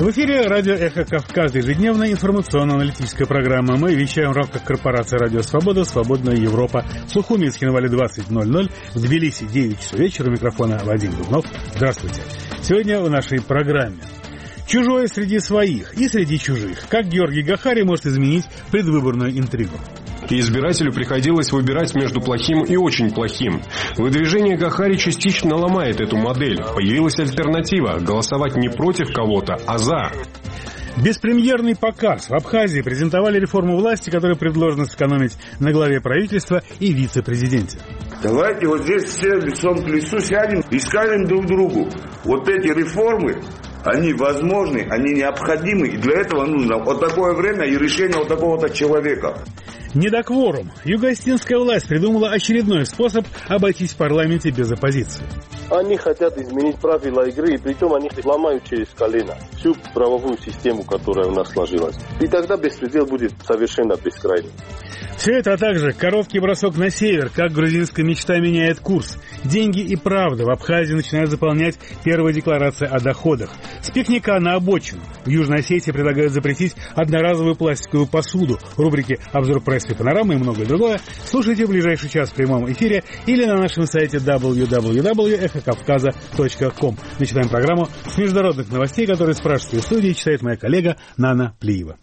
В эфире радио «Эхо Кавказа», ежедневная информационно-аналитическая программа. Мы вещаем в рамках корпорации «Радио Свобода», «Свободная Европа». В Сухуми, Цхинвале 20:00, в Тбилиси 9 часов вечера. У микрофона Вадим Дубнов. Здравствуйте. Сегодня в нашей программе. Чужое среди своих и среди чужих. Как Георгий Гахари может изменить предвыборную интригу? И избирателю приходилось выбирать между плохим и очень плохим. Выдвижение Гахари частично ломает эту модель. Появилась альтернатива – голосовать не против кого-то, а за. Беспремьерный показ. В Абхазии презентовали реформу власти, которая предложена сэкономить на главе правительства и вице-президенте. Давайте вот здесь все лицом к лицу сядем и скажем друг другу. Вот эти реформы, они возможны, они необходимы. И для этого нужно вот такое время и решение вот такого-то человека. Недокворум. Юго-Остинская власть придумала очередной способ обойтись в парламенте без оппозиции. Они хотят изменить правила игры, и притом они ломают через колено всю правовую систему, которая у нас сложилась. И тогда беспредел будет совершенно бескрайний. Все это, а также короткий бросок на север, как грузинская мечта меняет курс. Деньги и правда в Абхазии начинают заполнять первые декларации о доходах. С пикника на обочину. В Южной Осетии предлагают запретить одноразовую пластиковую посуду. Рубрики «Обзор прессы, панорамы» и многое другое слушайте в ближайший час в прямом эфире или на нашем сайте www.эхокавказа.ком. Начинаем программу с международных новостей, которые в пражской студии читает моя коллега Нана Плиева.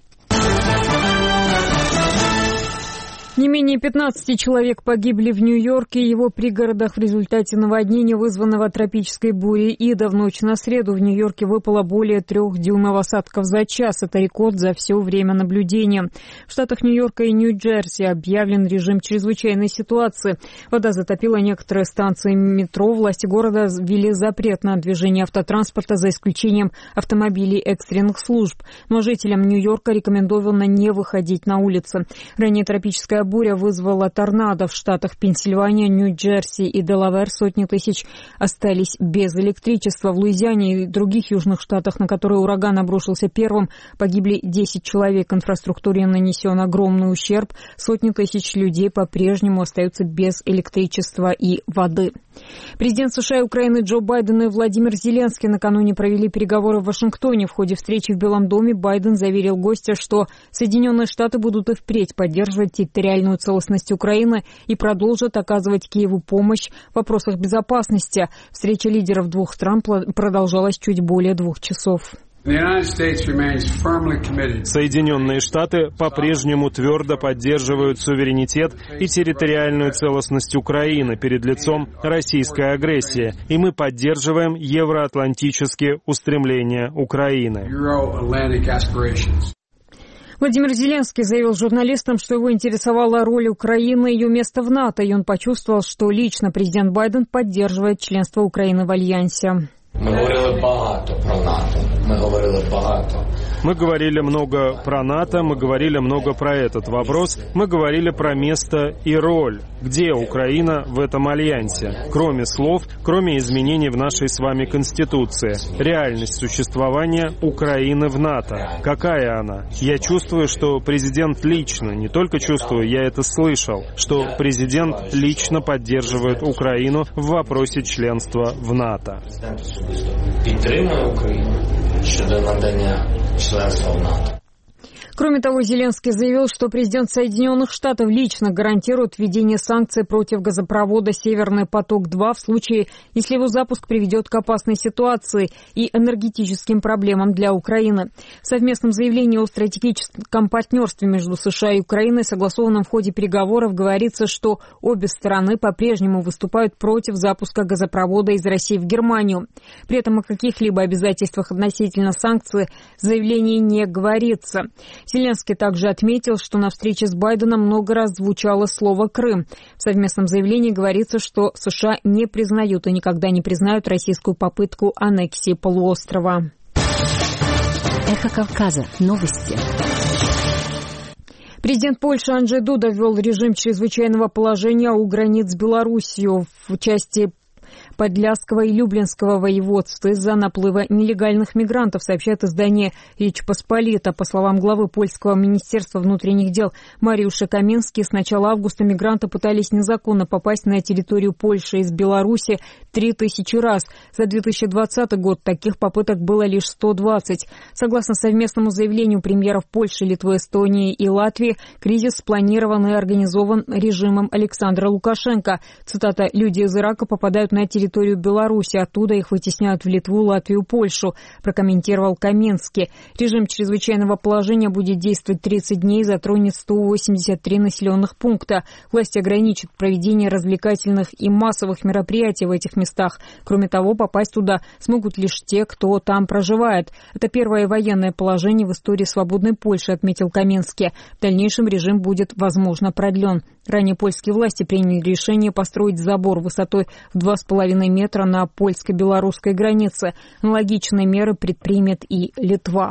Не менее 15 человек погибли в Нью-Йорке и его пригородах в результате наводнения, вызванного тропической бурей Ида. В ночь на среду в Нью-Йорке выпало более 3 дюймов осадков за час. Это рекорд за все время наблюдения. В штатах Нью-Йорка и Нью-Джерси объявлен режим чрезвычайной ситуации. Вода затопила некоторые станции метро. Власти города ввели запрет на движение автотранспорта за исключением автомобилей экстренных служб. Но жителям Нью-Йорка рекомендовано не выходить на улицы. Ранее тропическая буря вызвала торнадо в штатах Пенсильвания, Нью-Джерси и Делавэр. Сотни тысяч остались без электричества. В Луизиане и других южных штатах, на которые ураган обрушился первым, погибли 10 человек. Инфраструктуре нанесен огромный ущерб. Сотни тысяч людей по-прежнему остаются без электричества и воды. Президент США и Украины Джо Байден и Владимир Зеленский накануне провели переговоры в Вашингтоне. В ходе встречи в Белом доме Байден заверил гостя, что Соединенные Штаты будут и впредь поддерживать территориальную целостность Украины и продолжат оказывать Киеву помощь в вопросах безопасности. Встреча лидеров двух стран продолжалась чуть более 2 часов. Соединенные Штаты по-прежнему твердо поддерживают суверенитет и территориальную целостность Украины перед лицом российской агрессии, и мы поддерживаем евроатлантические устремления Украины. Владимир Зеленский заявил журналистам, что его интересовала роль Украины и ее место в НАТО, и он почувствовал, что лично президент Байден поддерживает членство Украины в Альянсе. Мы говорили много про НАТО, мы говорили много про этот вопрос, мы говорили про место и роль, где Украина в этом альянсе, кроме слов, кроме изменений в нашей с вами Конституции. Реальность существования Украины в НАТО. Какая она? Я чувствую, что президент лично, не только чувствую, я это слышал, что президент лично поддерживает Украину в вопросе членства в НАТО. Підтримує Україну щодо надання членства в НАТО. Кроме того, Зеленский заявил, что президент Соединенных Штатов лично гарантирует введение санкций против газопровода «Северный поток-2» в случае, если его запуск приведет к опасной ситуации и энергетическим проблемам для Украины. В совместном заявлении о стратегическом партнерстве между США и Украиной, согласованном в ходе переговоров, говорится, что обе стороны по-прежнему выступают против запуска газопровода из России в Германию. При этом о каких-либо обязательствах относительно санкций в заявлении не говорится. Зеленский также отметил, что на встрече с Байденом много раз звучало слово «Крым». В совместном заявлении говорится, что США не признают и никогда не признают российскую попытку аннексии полуострова. Эхо Кавказа. Новости. Президент Польши Анджей Дуда ввел режим чрезвычайного положения у границ с Белоруссией. В части Подляского и Люблинского воеводств из-за наплыва нелегальных мигрантов, сообщает издание «Речь Посполита». По словам главы польского министерства внутренних дел Мариуша Каменски, с начала августа мигранты пытались незаконно попасть на территорию Польши из Беларуси 3000 раз. За 2020 год таких попыток было лишь 120. Согласно совместному заявлению премьеров Польши, Литвы, Эстонии и Латвии, кризис спланирован и организован режимом Александра Лукашенко. Цитата: «Люди из Ирака попадают на территорию Беларуси, оттуда их вытесняют в Литву, Латвию, Польшу», прокомментировал Каменский. Режим чрезвычайного положения будет действовать 30 дней, затронет 183 населенных пункта. Власти ограничат проведение развлекательных и массовых мероприятий в этих местах. Кроме того, попасть туда смогут лишь те, кто там проживает. Это первое военное положение в истории свободной Польши, отметил Каменский. В дальнейшем режим будет, возможно, продлен. Ранее польские власти приняли решение построить забор высотой в 2,5 метра на польско-белорусской границе. Аналогичные меры предпримет и Литва.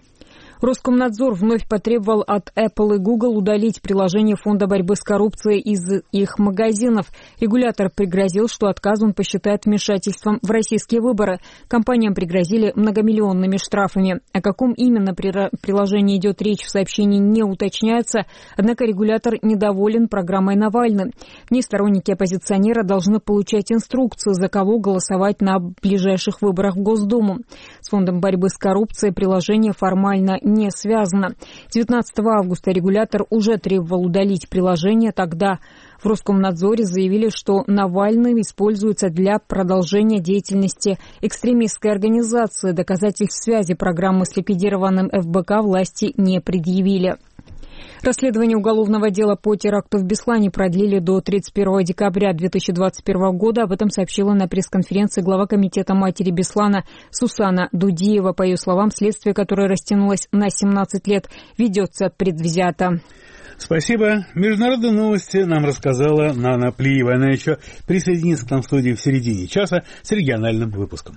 Роскомнадзор вновь потребовал от Apple и Google удалить приложение Фонда борьбы с коррупцией из их магазинов. Регулятор пригрозил, что отказ он посчитает вмешательством в российские выборы. Компаниям пригрозили многомиллионными штрафами. О каком именно приложении идет речь, в сообщении не уточняется, однако регулятор недоволен программой Навального. В ней сторонники оппозиционера должны получать инструкцию, за кого голосовать на ближайших выборах в Госдуму. С Фондом борьбы с коррупцией приложение формально не связано. 19 августа регулятор уже требовал удалить приложение. Тогда в Роскомнадзоре заявили, что Навальный используется для продолжения деятельности экстремистской организации. Доказательств связи программы с ликвидированным ФБК власти не предъявили. Расследование уголовного дела по теракту в Беслане продлили до 31 декабря 2021 года. Об этом сообщила на пресс-конференции глава комитета матери Беслана Сусана Дудиева. По ее словам, следствие, которое растянулось на 17 лет, ведется предвзято. Спасибо. Международные новости нам рассказала Нана Плиева. Она еще присоединится к нам в студии в середине часа с региональным выпуском.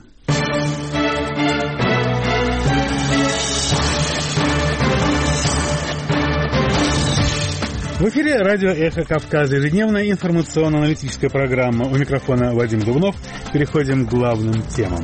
В эфире радио «Эхо Кавказа», ежедневная информационно-аналитическая программа. У микрофона Вадим Дубнов. Переходим к главным темам.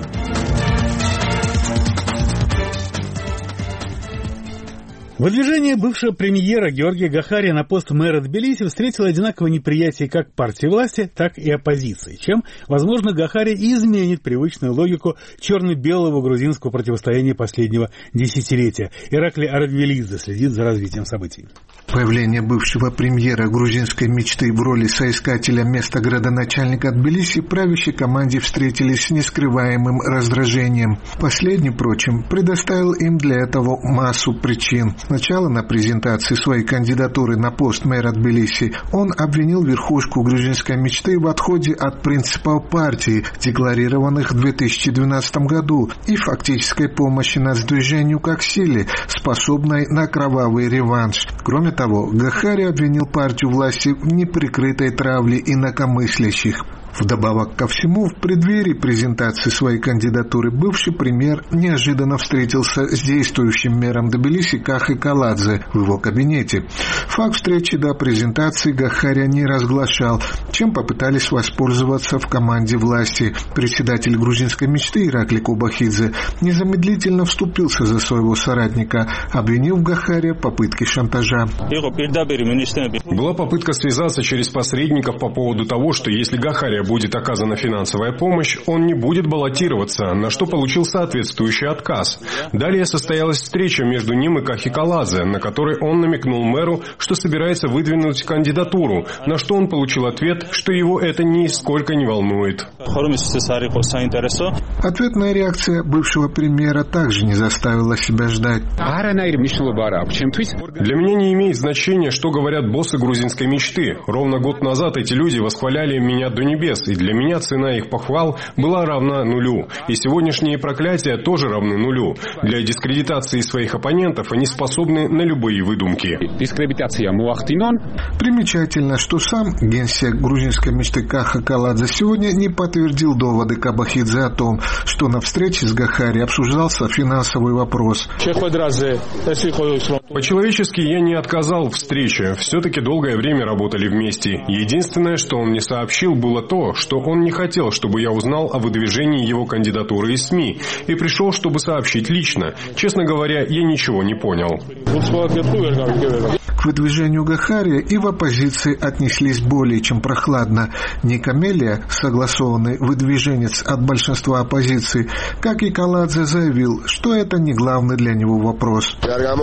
Выдвижение бывшего премьера Георгия Гахария на пост мэра Тбилиси встретило одинаковое неприятие как партии власти, так и оппозиции, чем, возможно, Гахарий изменит привычную логику черно-белого грузинского противостояния последнего десятилетия. Ираклий Аргвелидзе следит за развитием событий. Появление бывшего премьера грузинской мечты в роли соискателя места градоначальника Тбилиси правящей команде встретились с нескрываемым раздражением. Последний, впрочем, предоставил им для этого массу причин. Сначала на презентации своей кандидатуры на пост мэра Тбилиси он обвинил верхушку грузинской мечты в отходе от принципов партии, декларированных в 2012 году, и фактической помощи нацдвижению как силе, способной на кровавый реванш. Кроме того, Гахарий обвинил партию власти в неприкрытой травле инакомыслящих. Вдобавок ко всему, в преддверии презентации своей кандидатуры бывший премьер неожиданно встретился с действующим мэром Тбилиси Кахой Каладзе в его кабинете. Факт встречи до презентации Гахария не разглашал, чем попытались воспользоваться в команде власти. Председатель грузинской мечты Ираклий Кубахидзе незамедлительно вступился за своего соратника, обвинив Гахария в попытке шантажа. Была попытка связаться через посредников по поводу того, что если Гахария будет оказана финансовая помощь, он не будет баллотироваться, на что получил соответствующий отказ. Далее состоялась встреча между ним и Кахи Каладзе, на которой он намекнул мэру, что собирается выдвинуть кандидатуру, на что он получил ответ, что его это нисколько не волнует. Ответная реакция бывшего премьера также не заставила себя ждать. Для меня не имеет значения, что говорят боссы грузинской мечты. Ровно год назад эти люди восхваляли меня до небес, и для меня цена их похвал была равна нулю. И сегодняшние проклятия тоже равны нулю. Для дискредитации своих оппонентов они способны на любые выдумки. Примечательно, что сам генсек грузинской мечты Каха Каладзе сегодня не подтвердил доводы Кабахидзе о том, что на встрече с Гахари обсуждался финансовый вопрос. По-человечески я не отказал в встрече. Все-таки долгое время работали вместе. Единственное, что он не сообщил, было то, то, что он не хотел, чтобы я узнал о выдвижении его кандидатуры из СМИ, и пришел, чтобы сообщить лично. Честно говоря, я ничего не понял. К выдвижению Гахария и в оппозиции отнеслись более чем прохладно. Ника Мелия, согласованный выдвиженец от большинства оппозиции, как и Каладзе, заявил, что это не главный для него вопрос.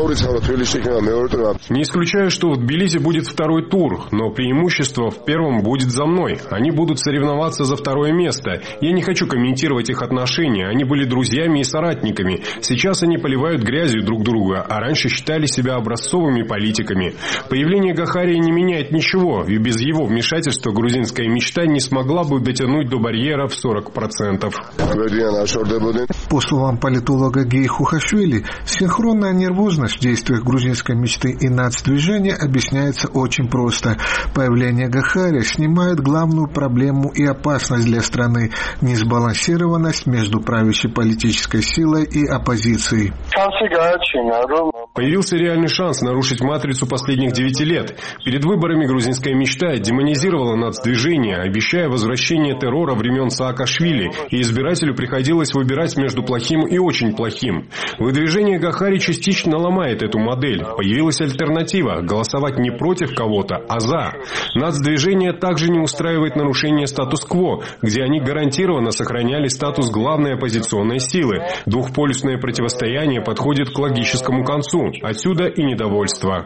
Не исключаю, что в Тбилиси будет второй тур, но преимущество в первом будет за мной. Они будут соревноваться за второе место. Я не хочу комментировать их отношения. Они были друзьями и соратниками. Сейчас они поливают грязью друг друга, а раньше считали себя образцовыми политиками. Появление Гахария не меняет ничего, и без его вмешательства грузинская мечта не смогла бы дотянуть до барьера в 40%. По словам политолога Геи Хухашвили, синхронная нервозность в действиях грузинской мечты и нацдвижения объясняется очень просто. Появление Гахария снимает главную проблему и опасность для страны – несбалансированность между правящей политической силой и оппозицией. Появился реальный шанс нарушить матрицу последних 9 лет. Перед выборами грузинская мечта демонизировала нацдвижение, обещая возвращение террора времен Саакашвили, и избирателю приходилось выбирать между плохим и очень плохим. Выдвижение Гахари частично ломает эту модель. Появилась альтернатива – голосовать не против кого-то, а за. Нацдвижение также не устраивает нарушение статус-кво, где они гарантированно сохраняли статус главной оппозиционной силы. Двухполюсное противостояние подходит к логическому концу. Отсюда и недовольство.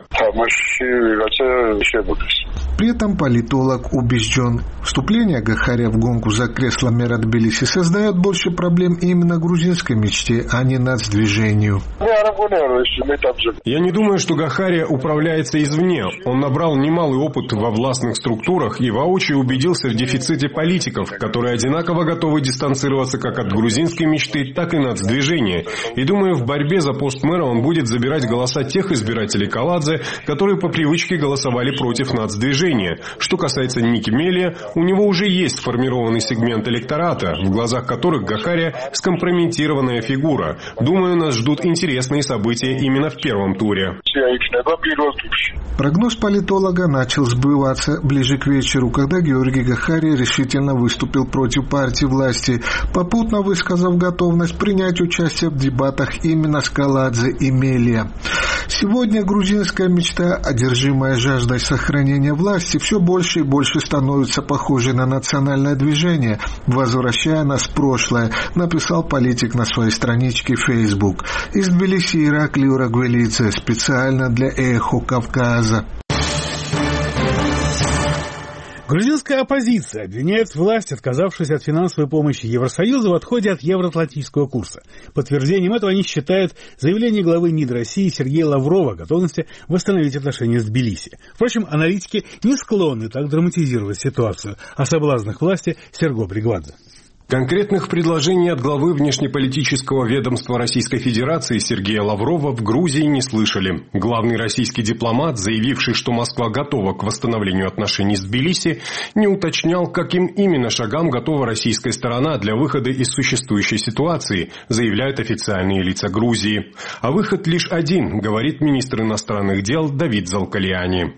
При этом политолог убежден, вступление Гахария в гонку за кресло мэра Тбилиси создает больше проблем именно грузинской мечте, а не нацдвижению. Я не думаю, что Гахария управляется извне. Он набрал немалый опыт во властных структурах и воочию убедился в дефиците политиков, которые одинаково готовы дистанцироваться как от грузинской мечты, так и нацдвижения. И думаю, в борьбе за пост мэра он будет забирать голоса тех избирателей Каладзе, которые по привычке голосовали против нацдвижения. Что касается Ники Мелия, у него уже есть сформированный сегмент электората, в глазах которых Гахария скомпрометированная фигура. Думаю, нас ждут интересные события именно в первом туре. Прогноз политолога начал сбываться ближе к вечеру, когда Георгий Гахария решительно выступил против партии власти, попутно высказав готовность принять участие в дебатах именно с Каладзе и Мелия. Сегодня грузинская мечта, одержимая жаждой сохранения власти, все больше и больше становится похожей на национальное движение, возвращая нас в прошлое, написал политик на своей страничке в Facebook. Из Тбилиси Ираклий Урагвелидзе, специально для «Эхо Кавказа». Грузинская оппозиция обвиняет власть, отказавшись от финансовой помощи Евросоюза в отходе от евроатлантического курса. Подтверждением этого они считают заявление главы МИД России Сергея Лаврова о готовности восстановить отношения с Тбилиси. Впрочем, аналитики не склонны так драматизировать ситуацию. О соблазнах власти Серго Бригвадзе. Конкретных предложений от главы внешнеполитического ведомства Российской Федерации Сергея Лаврова в Грузии не слышали. Главный российский дипломат, заявивший, что Москва готова к восстановлению отношений с Тбилиси, не уточнял, каким именно шагам готова российская сторона для выхода из существующей ситуации, заявляют официальные лица Грузии. А выход лишь один, говорит министр иностранных дел Давид Залкалиани.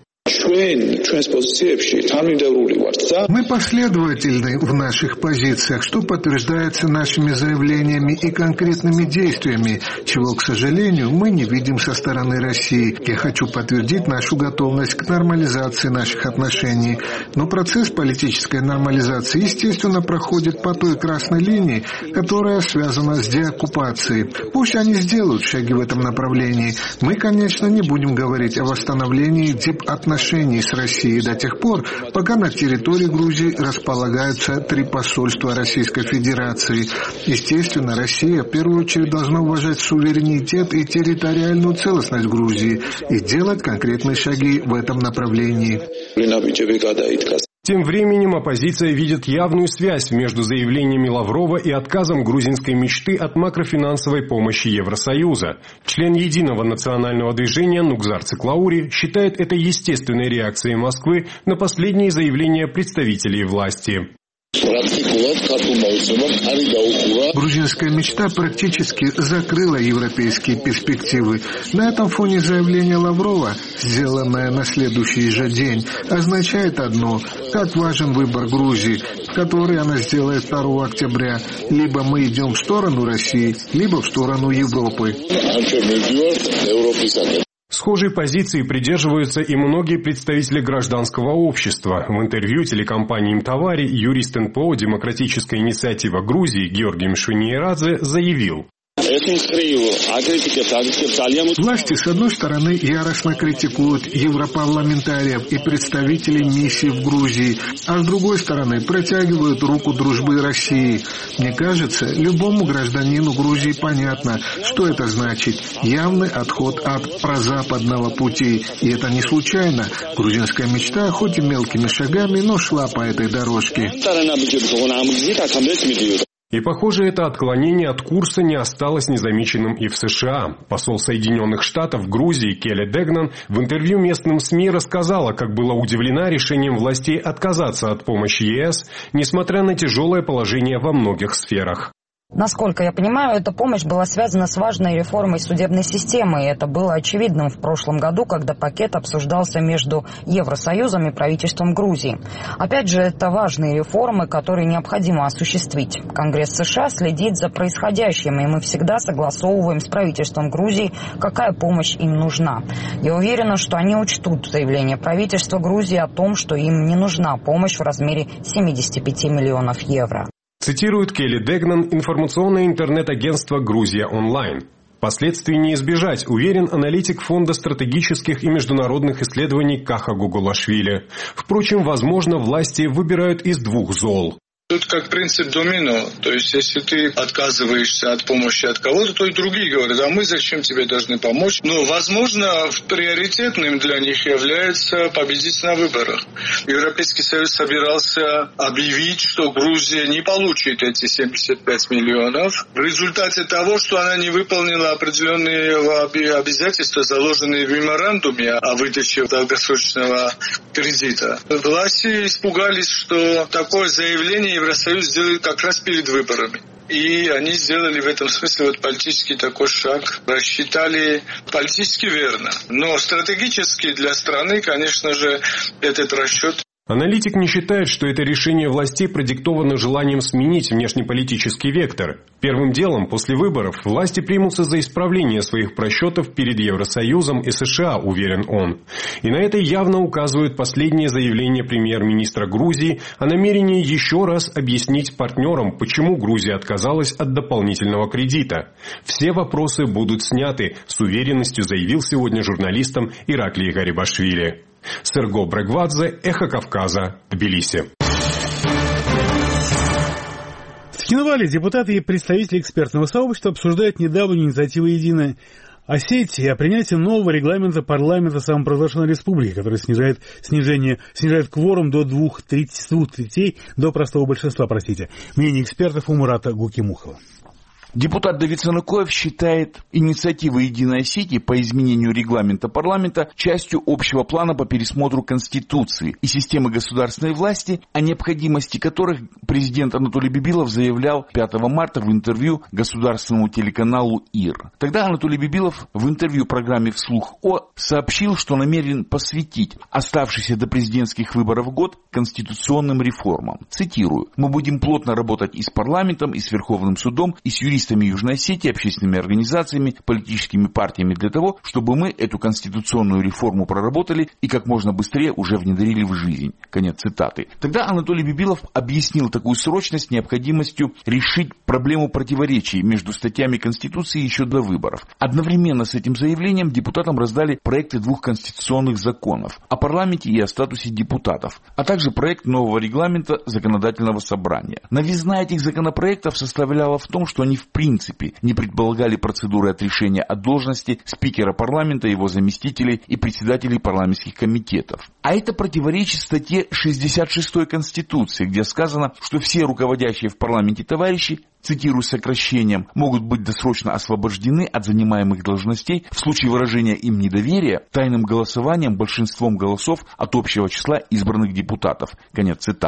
Мы последовательны в наших позициях, что подтверждается нашими заявлениями и конкретными действиями, чего, к сожалению, мы не видим со стороны России. Я хочу подтвердить нашу готовность к нормализации наших отношений. Но процесс политической нормализации, естественно, проходит по той красной линии, которая связана с деоккупацией. Пусть они сделают шаги в этом направлении. Мы, конечно, не будем говорить о восстановлении дипотношений с Россией до тех пор, пока на территории Грузии располагаются 3 посольства Российской Федерации. Естественно, Россия в первую очередь должна уважать суверенитет и территориальную целостность Грузии и делать конкретные шаги в этом направлении. Тем временем оппозиция видит явную связь между заявлениями Лаврова и отказом грузинской мечты от макрофинансовой помощи Евросоюза. Член Единого национального движения Нугзар Циклаури считает это естественной реакцией Москвы на последние заявления представителей власти. Грузинская мечта практически закрыла европейские перспективы. На этом фоне заявление Лаврова, сделанное на следующий же день, означает одно: как важен выбор Грузии, который она сделает 2 октября. Либо мы идем в сторону России, либо в сторону Европы. Схожей позиции придерживаются и многие представители гражданского общества. В интервью телекомпании «Имтовари» юрист НПО «Демократическая инициатива Грузии» Георгий Мшвиниерадзе заявил: власти, с одной стороны, яростно критикуют европарламентариев и представителей миссии в Грузии, а с другой стороны, протягивают руку дружбы России. Мне кажется, любому гражданину Грузии понятно, что это значит. Явный отход от прозападного пути. И это не случайно. Грузинская мечта, хоть и мелкими шагами, но шла по этой дорожке. И, похоже, это отклонение от курса не осталось незамеченным и в США. Посол Соединенных Штатов в Грузии Келли Дегнан в интервью местным СМИ рассказала, как была удивлена решением властей отказаться от помощи ЕС, несмотря на тяжелое положение во многих сферах. Насколько я понимаю, эта помощь была связана с важной реформой судебной системы, и это было очевидным в прошлом году, когда пакет обсуждался между Евросоюзом и правительством Грузии. Опять же, это важные реформы, которые необходимо осуществить. Конгресс США следит за происходящим, и мы всегда согласовываем с правительством Грузии, какая помощь им нужна. Я уверена, что они учтут заявление правительства Грузии о том, что им не нужна помощь в размере 75 миллионов евро. Цитирует Келли Дегнан информационное интернет-агентство «Грузия онлайн». Последствий не избежать, уверен аналитик Фонда стратегических и международных исследований Каха Гугулашвили. Впрочем, возможно, власти выбирают из 2 зол. Тут как принцип домино, то есть если ты отказываешься от помощи от кого-то, то и другие говорят: а мы зачем тебе должны помочь? Но, возможно, приоритетным для них является победить на выборах. Европейский Союз собирался объявить, что Грузия не получит эти 75 миллионов в результате того, что она не выполнила определенные обязательства, заложенные в меморандуме о выдаче долгосрочного кредита. Власти испугались, что такое заявление Евросоюз сделает как раз перед выборами. И они сделали в этом смысле политический такой шаг. Рассчитали политически верно. Но стратегически для страны, конечно же, этот расчет. Аналитик не считает, что это решение властей продиктовано желанием сменить внешнеполитический вектор. Первым делом, после выборов, власти примутся за исправление своих просчетов перед Евросоюзом и США, уверен он. И на это явно указывают последние заявления премьер-министра Грузии о намерении еще раз объяснить партнерам, почему Грузия отказалась от дополнительного кредита. Все вопросы будут сняты, с уверенностью заявил сегодня журналистам Ираклий Гарибашвили. Серго Брегвадзе, Эхо Кавказа, Тбилиси. В Цхинвале депутаты и представители экспертного сообщества обсуждают недавнюю инициативу «Единая Осетия» о принятии нового регламента парламента самопровозглашенной республики, который снижает кворум до 2/3 до простого большинства, Мнение экспертов у Мурата Гукимухова. Депутат Давид Санукоев считает инициативу «Единой Осетии» по изменению регламента парламента частью общего плана по пересмотру Конституции и системы государственной власти, о необходимости которых президент Анатолий Бибилов заявлял 5 марта в интервью государственному телеканалу ИР. Тогда Анатолий Бибилов в интервью программе «Вслух О» сообщил, что намерен посвятить оставшийся до президентских выборов год конституционным реформам. Цитирую: «Мы будем плотно работать и с парламентом, и с Верховным судом, и с юристами Южной Осетии, общественными организациями, политическими партиями для того, чтобы мы эту конституционную реформу проработали и как можно быстрее уже внедрили в жизнь». Конец цитаты. Тогда Анатолий Бибилов объяснил такую срочность необходимостью решить проблему противоречий между статьями Конституции еще до выборов. Одновременно с этим заявлением депутатам раздали проекты 2 конституционных законов о парламенте и о статусе депутатов, а также проект нового регламента законодательного собрания. Новизна этих законопроектов составляла в том, что они в принципе не предполагали процедуры отрешения от должности спикера парламента, его заместителей и председателей парламентских комитетов. А это противоречит статье 66 Конституции, где сказано, что все руководящие в парламенте товарищи, цитирую сокращением, могут быть досрочно освобождены от занимаемых должностей в случае выражения им недоверия тайным голосованием большинством голосов от общего числа избранных депутатов. Конец цитаты.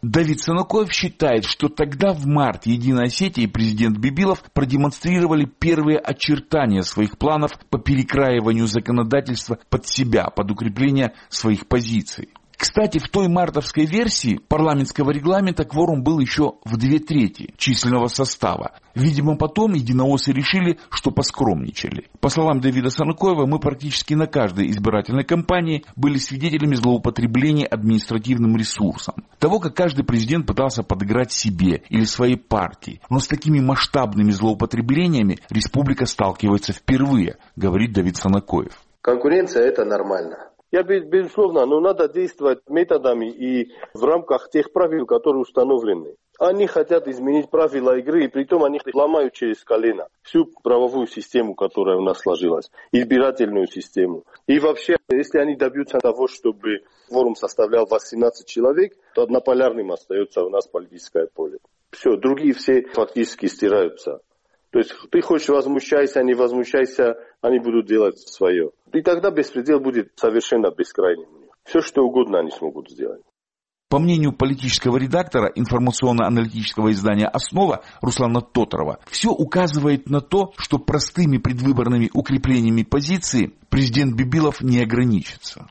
Давид Санукоев считает, что тогда в марте Единая Осетия и президент Бибилов продемонстрировали первые очертания своих планов по перекраиванию законодательства под себя, под укрепление своих позиций. Кстати, в той мартовской версии парламентского регламента кворум был еще в 2/3 численного состава. Видимо, потом единооссы решили, что поскромничали. По словам Давида Санукоева, мы практически на каждой избирательной кампании были свидетелями злоупотребления административным ресурсом. Того, как каждый президент пытался подыграть себе или своей партии. Но с такими масштабными злоупотреблениями республика сталкивается впервые, говорит Давид Санукоев. Конкуренция – это нормально. Безусловно, но надо действовать методами и в рамках тех правил, которые установлены. Они хотят изменить правила игры, и притом они ломают через колено всю правовую систему, которая у нас сложилась, избирательную систему. И вообще, если они добьются того, чтобы кворум составлял 18 человек, то однополярным остается у нас политическое поле. Все, другие все фактически стираются. То есть ты хочешь возмущайся, не возмущайся, они будут делать свое. И тогда беспредел будет совершенно бескрайним. Все, что угодно они смогут сделать. По мнению политического редактора информационно-аналитического издания «Основа» Руслана Тоторова, все указывает на то, что простыми предвыборными укреплениями позиции президент Бибилов не ограничится.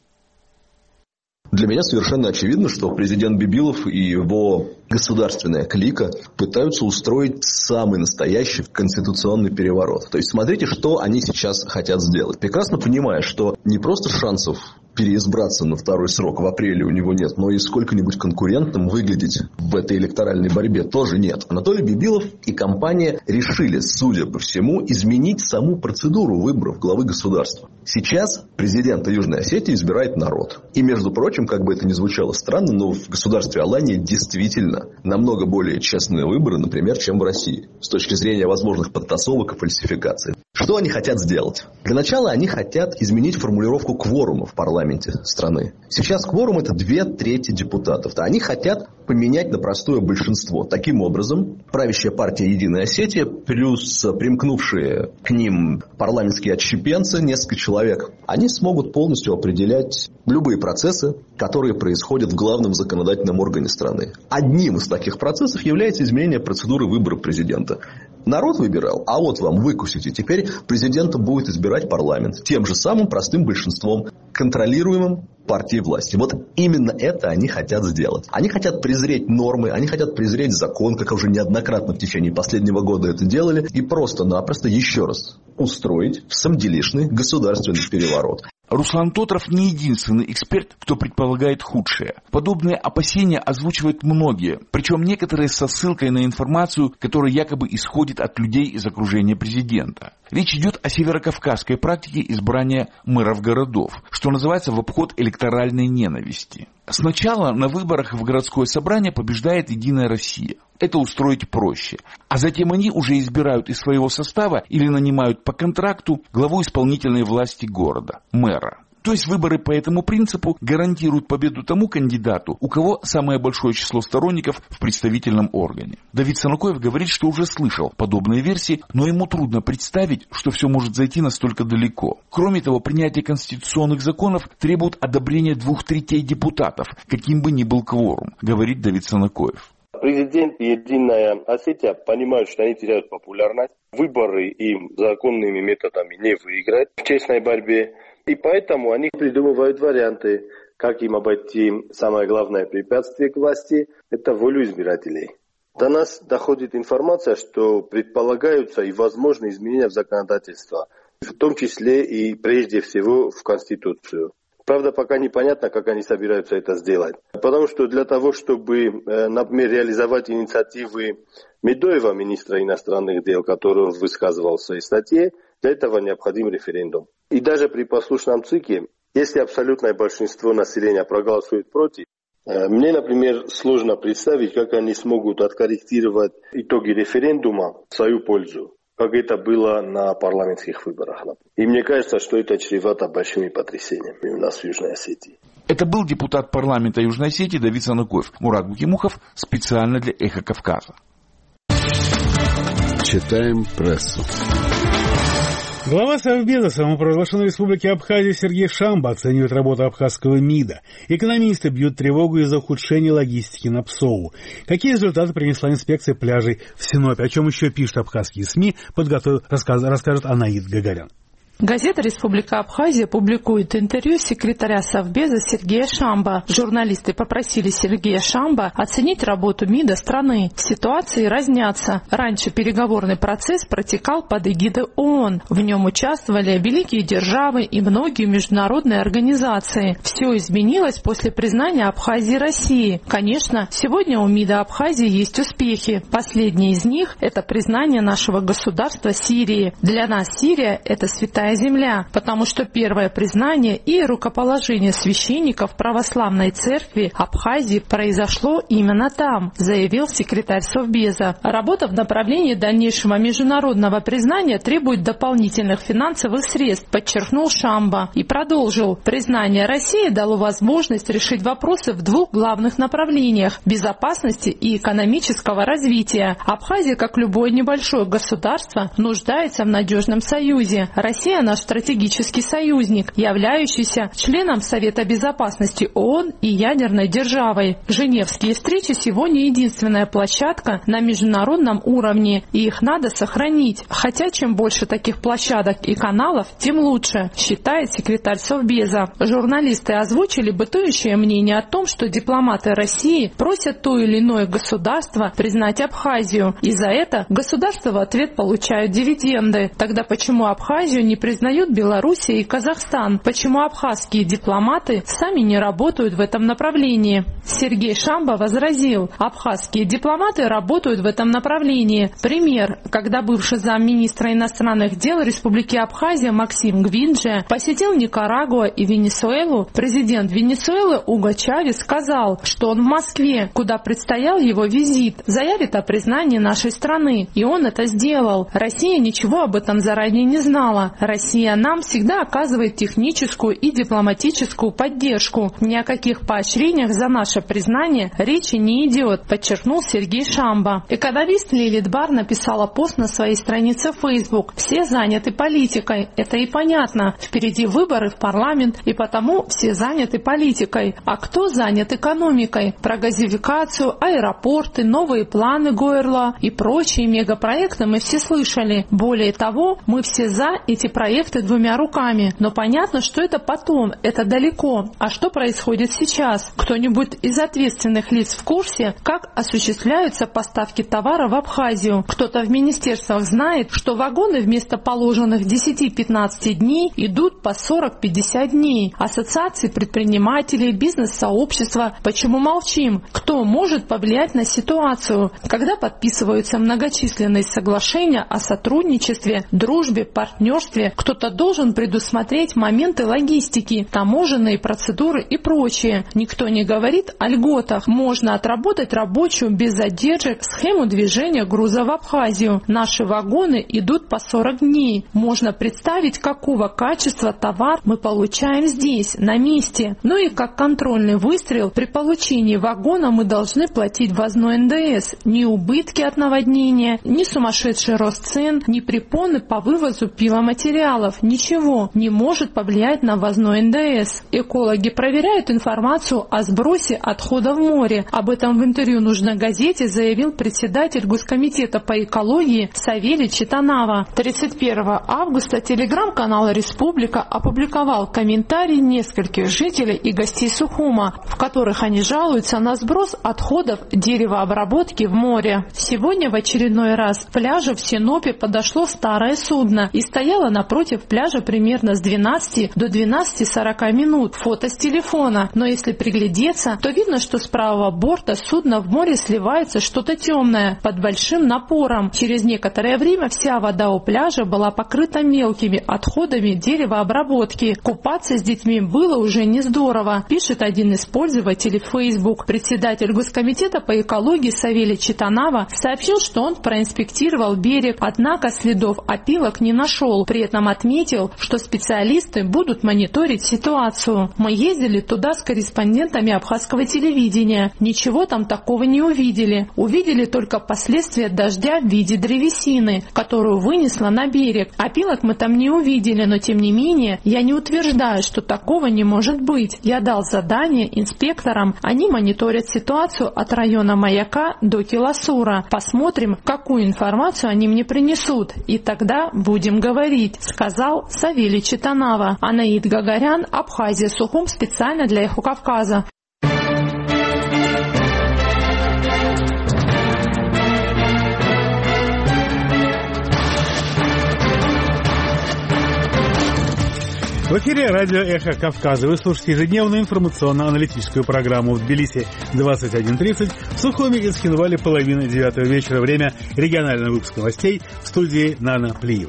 Для меня совершенно очевидно, что президент Бибилов и его государственная клика пытаются устроить самый настоящий конституционный переворот. То есть смотрите, что они сейчас хотят сделать. Прекрасно понимая, что не просто шансов переизбраться на второй срок в апреле у него нет, но и сколько-нибудь конкурентным выглядеть в этой электоральной борьбе тоже нет. Анатолий Бибилов и компания решили, судя по всему, изменить саму процедуру выборов главы государства. Сейчас президента Южной Осетии избирает народ. И, между прочим, как бы это ни звучало странно, но в государстве Алания действительно намного более честные выборы, например, чем в России, с точки зрения возможных подтасовок и фальсификаций. Что они хотят сделать? Для начала они хотят изменить формулировку кворума в парламенте страны. Сейчас кворум – это 2/3 депутатов. Они хотят поменять на простое большинство. Таким образом, правящая партия «Единая Осетия» плюс примкнувшие к ним парламентские отщепенцы, несколько человек, они смогут полностью определять любые процессы, которые происходят в главном законодательном органе страны. Одним из таких процессов является изменение процедуры выбора президента. Народ выбирал, а вот вам выкусите. Теперь президента будет избирать парламент тем же самым простым большинством, контролируемым партией власти. Вот именно это они хотят сделать. Они хотят презреть нормы, они хотят презреть закон, как уже неоднократно в течение последнего года это делали, и просто-напросто еще раз устроить самоделишный государственный переворот. Руслан Тоторов не единственный эксперт, кто предполагает худшее. Подобные опасения озвучивают многие, причем некоторые со ссылкой на информацию, которая якобы исходит от людей из окружения президента. Речь идет о северокавказской практике избрания мэров городов, что называется в обход электоральной ненависти. Сначала на выборах в городское собрание побеждает «Единая Россия». Это устроить проще. А затем они уже избирают из своего состава или нанимают по контракту главу исполнительной власти города, мэра. То есть выборы по этому принципу гарантируют победу тому кандидату, у кого самое большое число сторонников в представительном органе. Давид Санукоев говорит, что уже слышал подобные версии, но ему трудно представить, что все может зайти настолько далеко. Кроме того, принятие конституционных законов требует одобрения 2/3 депутатов, каким бы ни был кворум, говорит Давид Санукоев. Президент и Единая Осетия понимают, что они теряют популярность. Выборы им законными методами не выиграть в честной борьбе. И поэтому они придумывают варианты, как им обойти самое главное препятствие к власти – это волю избирателей. До нас доходит информация, что предполагаются и возможны изменения в законодательство, в том числе и прежде всего в Конституцию. Правда, пока непонятно, как они собираются это сделать. Потому что для того, чтобы, например, реализовать инициативы Медоева, министра иностранных дел, который он высказывал в своей статье, для этого необходим референдум. И даже при послушном ЦИКе, если абсолютное большинство населения проголосует против, мне, например, сложно представить, как они смогут откорректировать итоги референдума в свою пользу, как это было на парламентских выборах. И мне кажется, что это чревато большими потрясениями у нас в Южной Осетии. Это был депутат парламента Южной Осетии Давид Санукоев. Мурат Букимухов специально для «Эхо Кавказа». Читаем прессу. Глава Совбеза самопровозглашенной республики Абхазия Сергей Шамба оценивает работу абхазского МИДа. Экономисты бьют тревогу из-за ухудшения логистики на ПСОУ. Какие результаты принесла инспекция пляжей в Синопе? О чем еще пишут абхазские СМИ, расскажет Анаид Гагарян. Газета «Республика Абхазия» публикует интервью секретаря Совбеза Сергея Шамба. Журналисты попросили Сергея Шамба оценить работу МИДа страны. Ситуации разнятся. Раньше переговорный процесс протекал под эгидой ООН. В нем участвовали великие державы и многие международные организации. Все изменилось после признания Абхазии России. Конечно, сегодня у МИДа Абхазии есть успехи. Последний из них – это признание нашего государства Сирии. Для нас Сирия – это святая земля, потому что первое признание и рукоположение священников православной церкви Абхазии произошло именно там, заявил секретарь Совбеза. Работа в направлении дальнейшего международного признания требует дополнительных финансовых средств, подчеркнул Шамба и продолжил. Признание России дало возможность решить вопросы в двух главных направлениях – безопасности и экономического развития. Абхазия, как любое небольшое государство, нуждается в надежном союзе. Россия наш стратегический союзник, являющийся членом Совета Безопасности ООН и ядерной державой. Женевские встречи сегодня единственная площадка на международном уровне, и их надо сохранить. Хотя чем больше таких площадок и каналов, тем лучше, считает секретарь Совбеза. Журналисты озвучили бытующее мнение о том, что дипломаты России просят то или иное государство признать Абхазию, и за это государства в ответ получают дивиденды. Тогда почему Абхазию не признают Белоруссия и Казахстан? Почему абхазские дипломаты сами не работают в этом направлении? Сергей Шамба возразил, абхазские дипломаты работают в этом направлении. Пример, когда бывший замминистра иностранных дел Республики Абхазия Максим Гвинджи посетил Никарагуа и Венесуэлу, президент Венесуэлы Уго Чавес сказал, что он в Москве, куда предстоял его визит, заявит о признании нашей страны. И он это сделал. Россия ничего об этом заранее не знала. Россия нам всегда оказывает техническую и дипломатическую поддержку. Ни о каких поощрениях за наше признание речи не идет, подчеркнул Сергей Шамба. Экономист Лилит Бар написала пост на своей странице в Facebook. Все заняты политикой. Это и понятно. Впереди выборы в парламент, и потому все заняты политикой. А кто занят экономикой? Про газификацию, аэропорты, новые планы Гойерла и прочие мегапроекты мы все слышали. Более того, мы все за эти проекты двумя руками. Но понятно, что это потом, это далеко. А что происходит сейчас? Кто-нибудь из ответственных лиц в курсе, как осуществляются поставки товара в Абхазию? Кто-то в министерствах знает, что вагоны вместо положенных 10-15 дней идут по 40-50 дней. Ассоциации предпринимателей, бизнес-сообщества. Почему молчим? Кто может повлиять на ситуацию? Когда подписываются многочисленные соглашения о сотрудничестве, дружбе, партнерстве, кто-то должен предусмотреть моменты логистики, таможенные процедуры и прочее. Никто не говорит о льготах. Можно отработать рабочую без задержек схему движения груза в Абхазию. Наши вагоны идут по 40 дней. Можно представить, какого качества товар мы получаем здесь, на месте. Ну и как контрольный выстрел, при получении вагона мы должны платить ввозной НДС. Ни убытки от наводнения, ни сумасшедший рост цен, ни препоны по вывозу пиломатериалов. Ничего не может повлиять на ввозной НДС. Экологи проверяют информацию о сбросе отхода в море. Об этом в интервью «Нужной газете» заявил председатель Госкомитета по экологии Савелий Читанава. 31 августа телеграм-канал «Республика» опубликовал комментарии нескольких жителей и гостей Сухума, в которых они жалуются на сброс отходов деревообработки в море. Сегодня в очередной раз к пляжу в Синопе подошло старое судно и стояло напротив пляжа примерно с 12 до 12:40 минут. Фото с телефона. Но если приглядеться, то видно, что с правого борта судна в море сливается что-то темное под большим напором. Через некоторое время вся вода у пляжа была покрыта мелкими отходами деревообработки. Купаться с детьми было уже не здорово, пишет один из пользователей в Facebook. Председатель Госкомитета по экологии Савелий Читанава сообщил, что он проинспектировал берег, однако следов опилок не нашел. При этом нам отметил, что специалисты будут мониторить ситуацию. Мы ездили туда с корреспондентами абхазского телевидения. Ничего там такого не увидели. Увидели только последствия дождя в виде древесины, которую вынесло на берег. Опилок мы там не увидели, но тем не менее я не утверждаю, что такого не может быть. Я дал задание инспекторам. Они мониторят ситуацию от района Маяка до Киласура. Посмотрим, какую информацию они мне принесут. И тогда будем говорить, сказал Савелий Читанава. Анаид Гагарян, Абхазия, Сухум, специально для Эхо Кавказа. В эфире радио «Эхо Кавказа». Вы слушаете ежедневную информационно-аналитическую программу в Тбилиси 21:30, в Сухуми и Цхинвале 8:30 вечера. Время регионального выпуска новостей в студии Нана Плиева.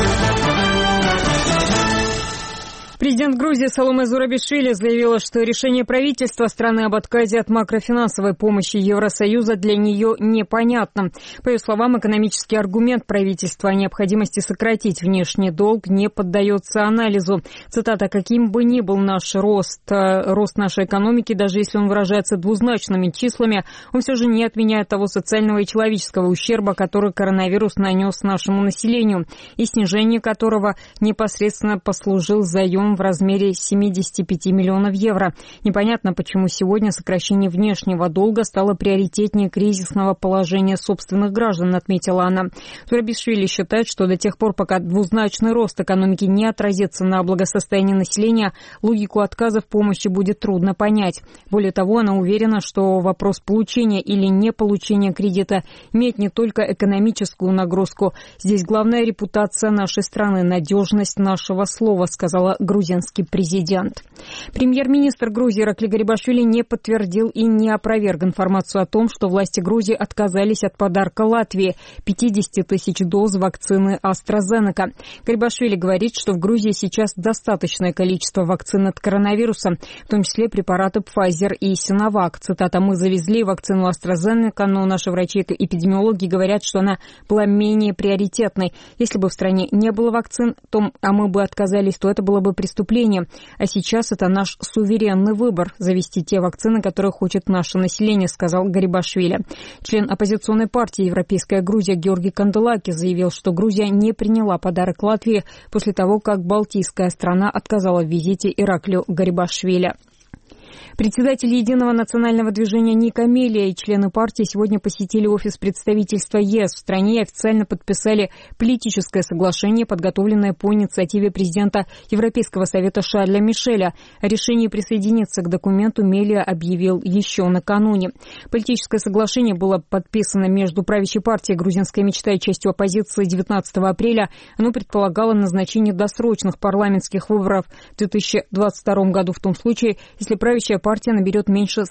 Президент Грузии Саломе Зурабишвили заявила, что решение правительства страны об отказе от макрофинансовой помощи Евросоюза для нее непонятно. По ее словам, экономический аргумент правительства о необходимости сократить внешний долг не поддается анализу. Цитата: «Каким бы ни был наш рост нашей экономики, даже если он выражается двузначными числами, он все же не отменяет того социального и человеческого ущерба, который коронавирус нанес нашему населению, и снижение которого непосредственно послужил заем в размере 75 миллионов евро. Непонятно, почему сегодня сокращение внешнего долга стало приоритетнее кризисного положения собственных граждан», отметила она. Зурабишвили считает, что до тех пор, пока двузначный рост экономики не отразится на благосостоянии населения, логику отказа в помощи будет трудно понять. Более того, она уверена, что вопрос получения или не получения кредита имеет не только экономическую нагрузку. Здесь главная репутация нашей страны, надежность нашего слова, сказала грузинский президент. Премьер-министр Грузии Иракли Гарибашвили не подтвердил и не опроверг информацию о том, что власти Грузии отказались от подарка Латвии 50 тысяч доз вакцины AstraZeneca. Гарибашвили говорит, что в Грузии сейчас достаточное количество вакцин от коронавируса, в том числе препараты Pfizer и Sinovac. Цитата: «Мы завезли вакцину AstraZeneca, но наши врачи-эпидемиологи говорят, что она была менее приоритетной. Если бы в стране не было вакцин, а мы бы отказались, то это было бы преступление. А сейчас это наш суверенный выбор — завести те вакцины, которые хочет наше население», сказал Гарибашвили. Член оппозиционной партии «Европейская Грузия» Георгий Канделаки заявил, что Грузия не приняла подарок Латвии после того, как балтийская страна отказала в визите Ираклию Гарибашвили. Председатель Единого национального движения Ник Амелия и члены партии сегодня посетили офис представительства ЕС в стране и официально подписали политическое соглашение, подготовленное по инициативе президента Европейского совета Шарля Мишеля. О решении присоединиться к документу Мелия объявил еще накануне. Политическое соглашение было подписано между правящей партией «Грузинская мечта» и частью оппозиции 19 апреля. Оно предполагало назначение досрочных парламентских выборов в 2022 году в том случае, если правящая партия наберет меньше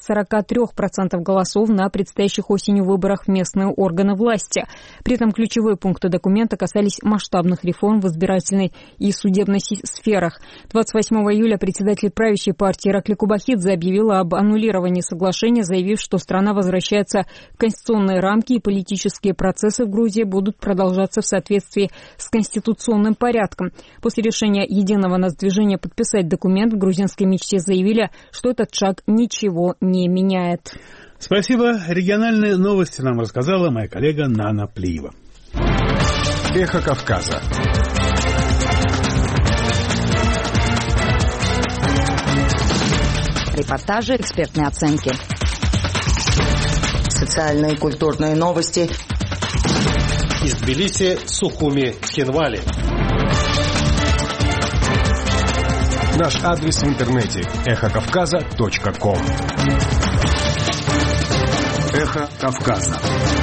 43% голосов на предстоящих осенью выборах в местные органы власти. При этом ключевые пункты документа касались масштабных реформ в избирательной и судебной сферах. 28 июля председатель правящей партии Иракли Кубахидзе объявила об аннулировании соглашения, заявив, что страна возвращается в конституционные рамки и политические процессы в Грузии будут продолжаться в соответствии с конституционным порядком. После решения Единого нацдвижения подписать документ в грузинской мечте заявили, что этот шаг ничего не меняет. Спасибо. Региональные новости нам рассказала моя коллега Нана Плиева. Эхо Кавказа. Репортажи, экспертные оценки. Социальные и культурные новости. Из Тбилиси, Сухуми, Цхинвали. Наш адрес в интернете эхокавказа.ком. Эхо Кавказа.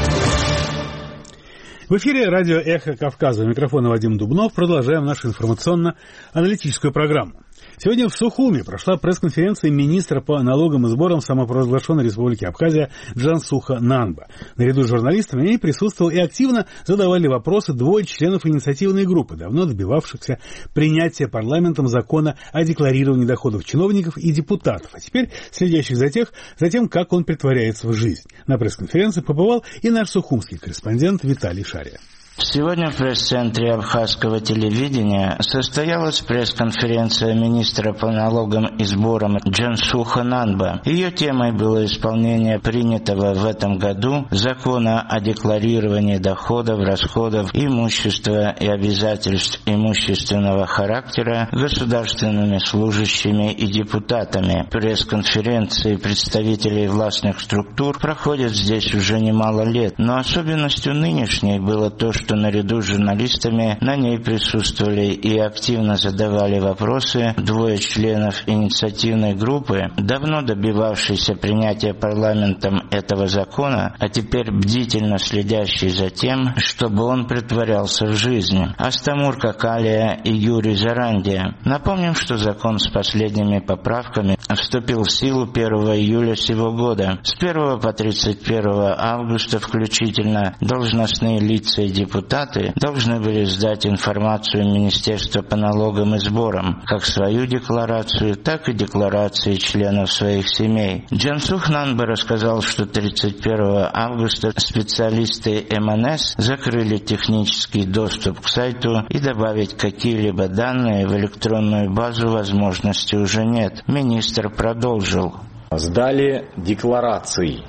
В эфире радио «Эхо Кавказа». У микрофона Вадим Дубнов. Продолжаем нашу информационно-аналитическую программу. Сегодня в Сухуми прошла пресс-конференция министра по налогам и сборам самопровозглашенной Республики Абхазия Джансуха Нанба. Наряду с журналистами на ней присутствовал и активно задавали вопросы двое членов инициативной группы, давно добивавшихся принятия парламентом закона о декларировании доходов чиновников и депутатов, а теперь следящих за тем, как он претворяется в жизнь. На пресс-конференции побывал и наш сухумский корреспондент Виталий Шария. Сегодня в пресс-центре абхазского телевидения состоялась пресс-конференция министра по налогам и сборам Джансуха Нанба. Ее темой было исполнение принятого в этом году закона о декларировании доходов, расходов, имущества и обязательств имущественного характера государственными служащими и депутатами. Пресс-конференции представителей властных структур проходят здесь уже немало лет, но особенностью нынешней было то, что наряду с журналистами на ней присутствовали и активно задавали вопросы двое членов инициативной группы, давно добивавшейся принятия парламентом этого закона, а теперь бдительно следящий за тем, чтобы он претворялся в жизнь. Астамур Какалия и Юрий Зарандия. Напомним, что закон с последними поправками вступил в силу 1 июля сего года. С 1 по 31 августа включительно должностные лица и депутаты должны были сдать информацию Министерства по налогам и сборам, как свою декларацию, так и декларации членов своих семей. Джансух Нанба рассказал, что 31 августа специалисты МНС закрыли технический доступ к сайту и добавить какие-либо данные в электронную базу возможности уже нет. Министр продолжил. Сдали декларации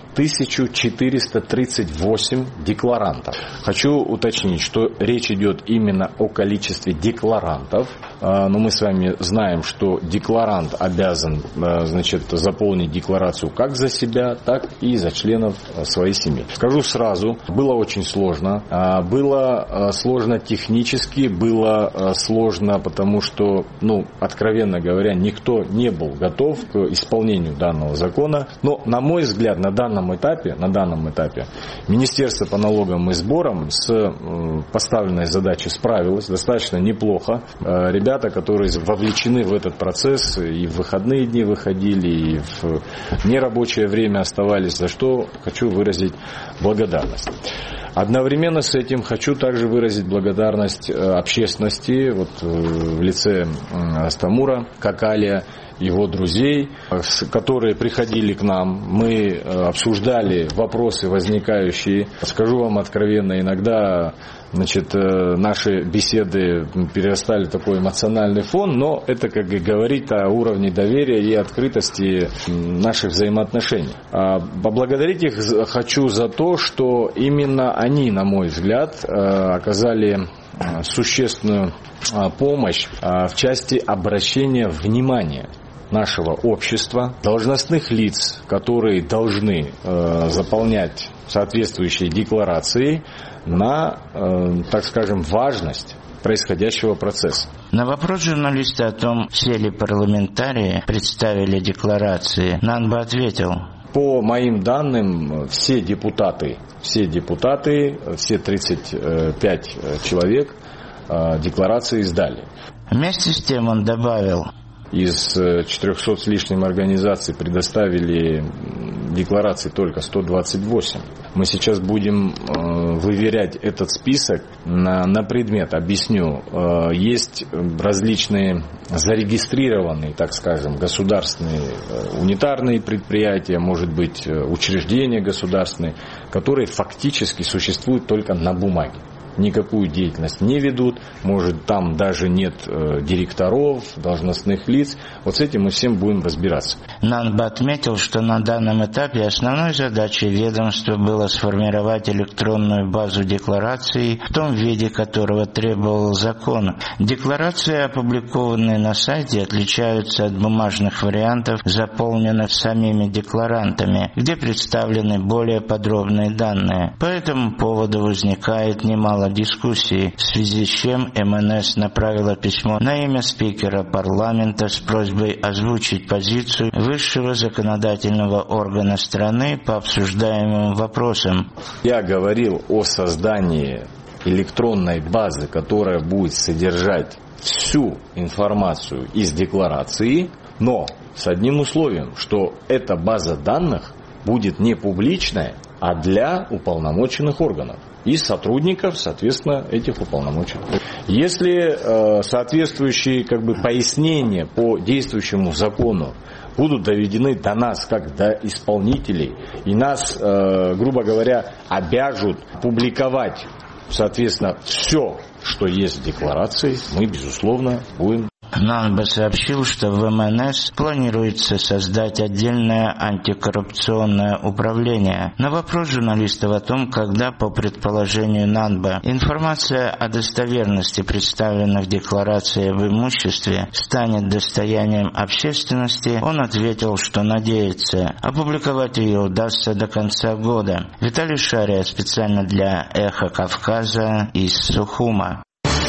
1438 декларантов. Хочу уточнить, что речь идет именно о количестве декларантов. Но мы с вами знаем, что декларант обязан, заполнить декларацию как за себя, так и за членов своей семьи. Скажу сразу, было очень сложно. Было сложно технически, было сложно, потому что, откровенно говоря, никто не был готов к исполнению данного закона. Но, на мой взгляд, на данном этапе Министерство по налогам и сборам с поставленной задачей справилось достаточно неплохо. Ребята, которые вовлечены в этот процесс, и в выходные дни выходили, и в нерабочее время оставались, за что хочу выразить благодарность. Одновременно с этим хочу также выразить благодарность общественности, в лице Астамура Какалия, его друзей, которые приходили к нам. Мы обсуждали вопросы возникающие. Скажу вам откровенно, иногда наши беседы перерастали в такой эмоциональный фон, но это, как говорит, о уровне доверия и открытости наших взаимоотношений. Поблагодарить их хочу за то, что именно они, на мой взгляд, оказали существенную помощь в части обращения внимания нашего общества, должностных лиц, которые должны заполнять соответствующие декларации, на, важность происходящего процесса. На вопрос журналиста о том, все ли парламентарии представили декларации, Нанба ответил. По моим данным, все депутаты, все 35 человек декларации сдали. Вместе с тем он добавил. Из 400 с лишним организаций предоставили декларации только 128. Мы сейчас будем выверять этот список на предмет. Объясню. Есть различные зарегистрированные, государственные унитарные предприятия, может быть, учреждения государственные, которые фактически существуют только на бумаге. Никакую деятельность не ведут, может, там даже нет директоров, должностных лиц. С этим мы всем будем разбираться. Нанба отметил, что на данном этапе основной задачей ведомства было сформировать электронную базу деклараций в том виде, которого требовал закон. Декларации, опубликованные на сайте, отличаются от бумажных вариантов, заполненных самими декларантами, где представлены более подробные данные. По этому поводу возникает немало дискуссий, в связи с чем МНС направила письмо на имя спикера парламента с просьбой озвучить позицию высшего законодательного органа страны по обсуждаемым вопросам. Я говорил о создании электронной базы, которая будет содержать всю информацию из декларации, но с одним условием, что эта база данных будет не публичная, а для уполномоченных органов и сотрудников, соответственно, этих уполномоченных. Если соответствующие пояснения по действующему закону будут доведены до нас, как до исполнителей, и нас, грубо говоря, обяжут публиковать Соответственно, все, что есть в декларации, мы, безусловно, будем. Нанба сообщил, что в МНС планируется создать отдельное антикоррупционное управление. На вопрос журналистов о том, когда, по предположению Нанба, информация о достоверности представленных деклараций об имуществе станет достоянием общественности, он ответил, что надеется, опубликовать ее удастся до конца года. Виталий Шария специально для «Эхо Кавказа» из Сухума.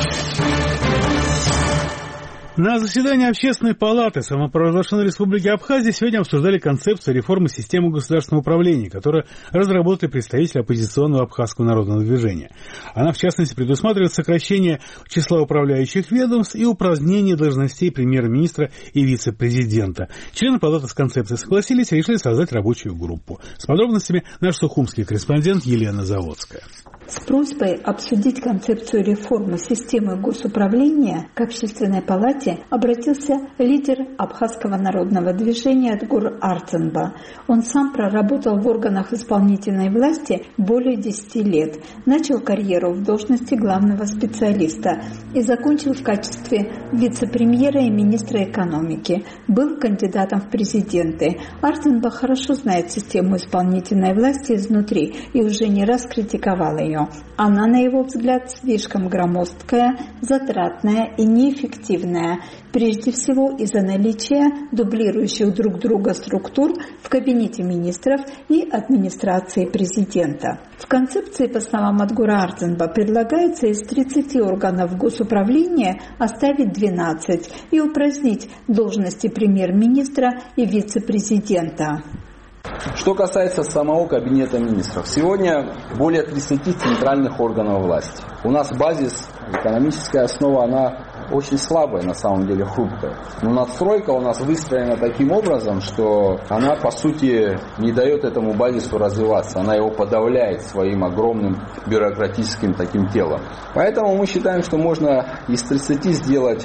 На заседании Общественной палаты самопровозглашенной Республики Абхазия сегодня обсуждали концепцию реформы системы государственного управления, которую разработали представители оппозиционного абхазского народного движения. Она, в частности, предусматривает сокращение числа управляющих ведомств и упразднение должностей премьер-министра и вице-президента. Члены палаты с концепцией согласились и решили создать рабочую группу. С подробностями наш сухумский корреспондент Елена Заводская. С просьбой обсудить концепцию реформы системы госуправления к Общественной палате обратился лидер абхазского народного движения Адгур Арценба. Он сам проработал в органах исполнительной власти более 10 лет, начал карьеру в должности главного специалиста и закончил в качестве вице-премьера и министра экономики. Был кандидатом в президенты. Арценба хорошо знает систему исполнительной власти изнутри и уже не раз критиковал ее. Она, на его взгляд, слишком громоздкая, затратная и неэффективная, прежде всего из-за наличия дублирующих друг друга структур в кабинете министров и администрации президента. В концепции, по словам Адгура Арценба, предлагается из 30 органов госуправления оставить 12 и упразднить должности премьер-министра и вице-президента. Что касается самого Кабинета министров, сегодня более 30 центральных органов власти. У нас базис, экономическая основа, она очень слабая, на самом деле хрупкая. Но надстройка у нас выстроена таким образом, что она, по сути, не дает этому базису развиваться. Она его подавляет своим огромным бюрократическим таким телом. Поэтому мы считаем, что можно из 30 сделать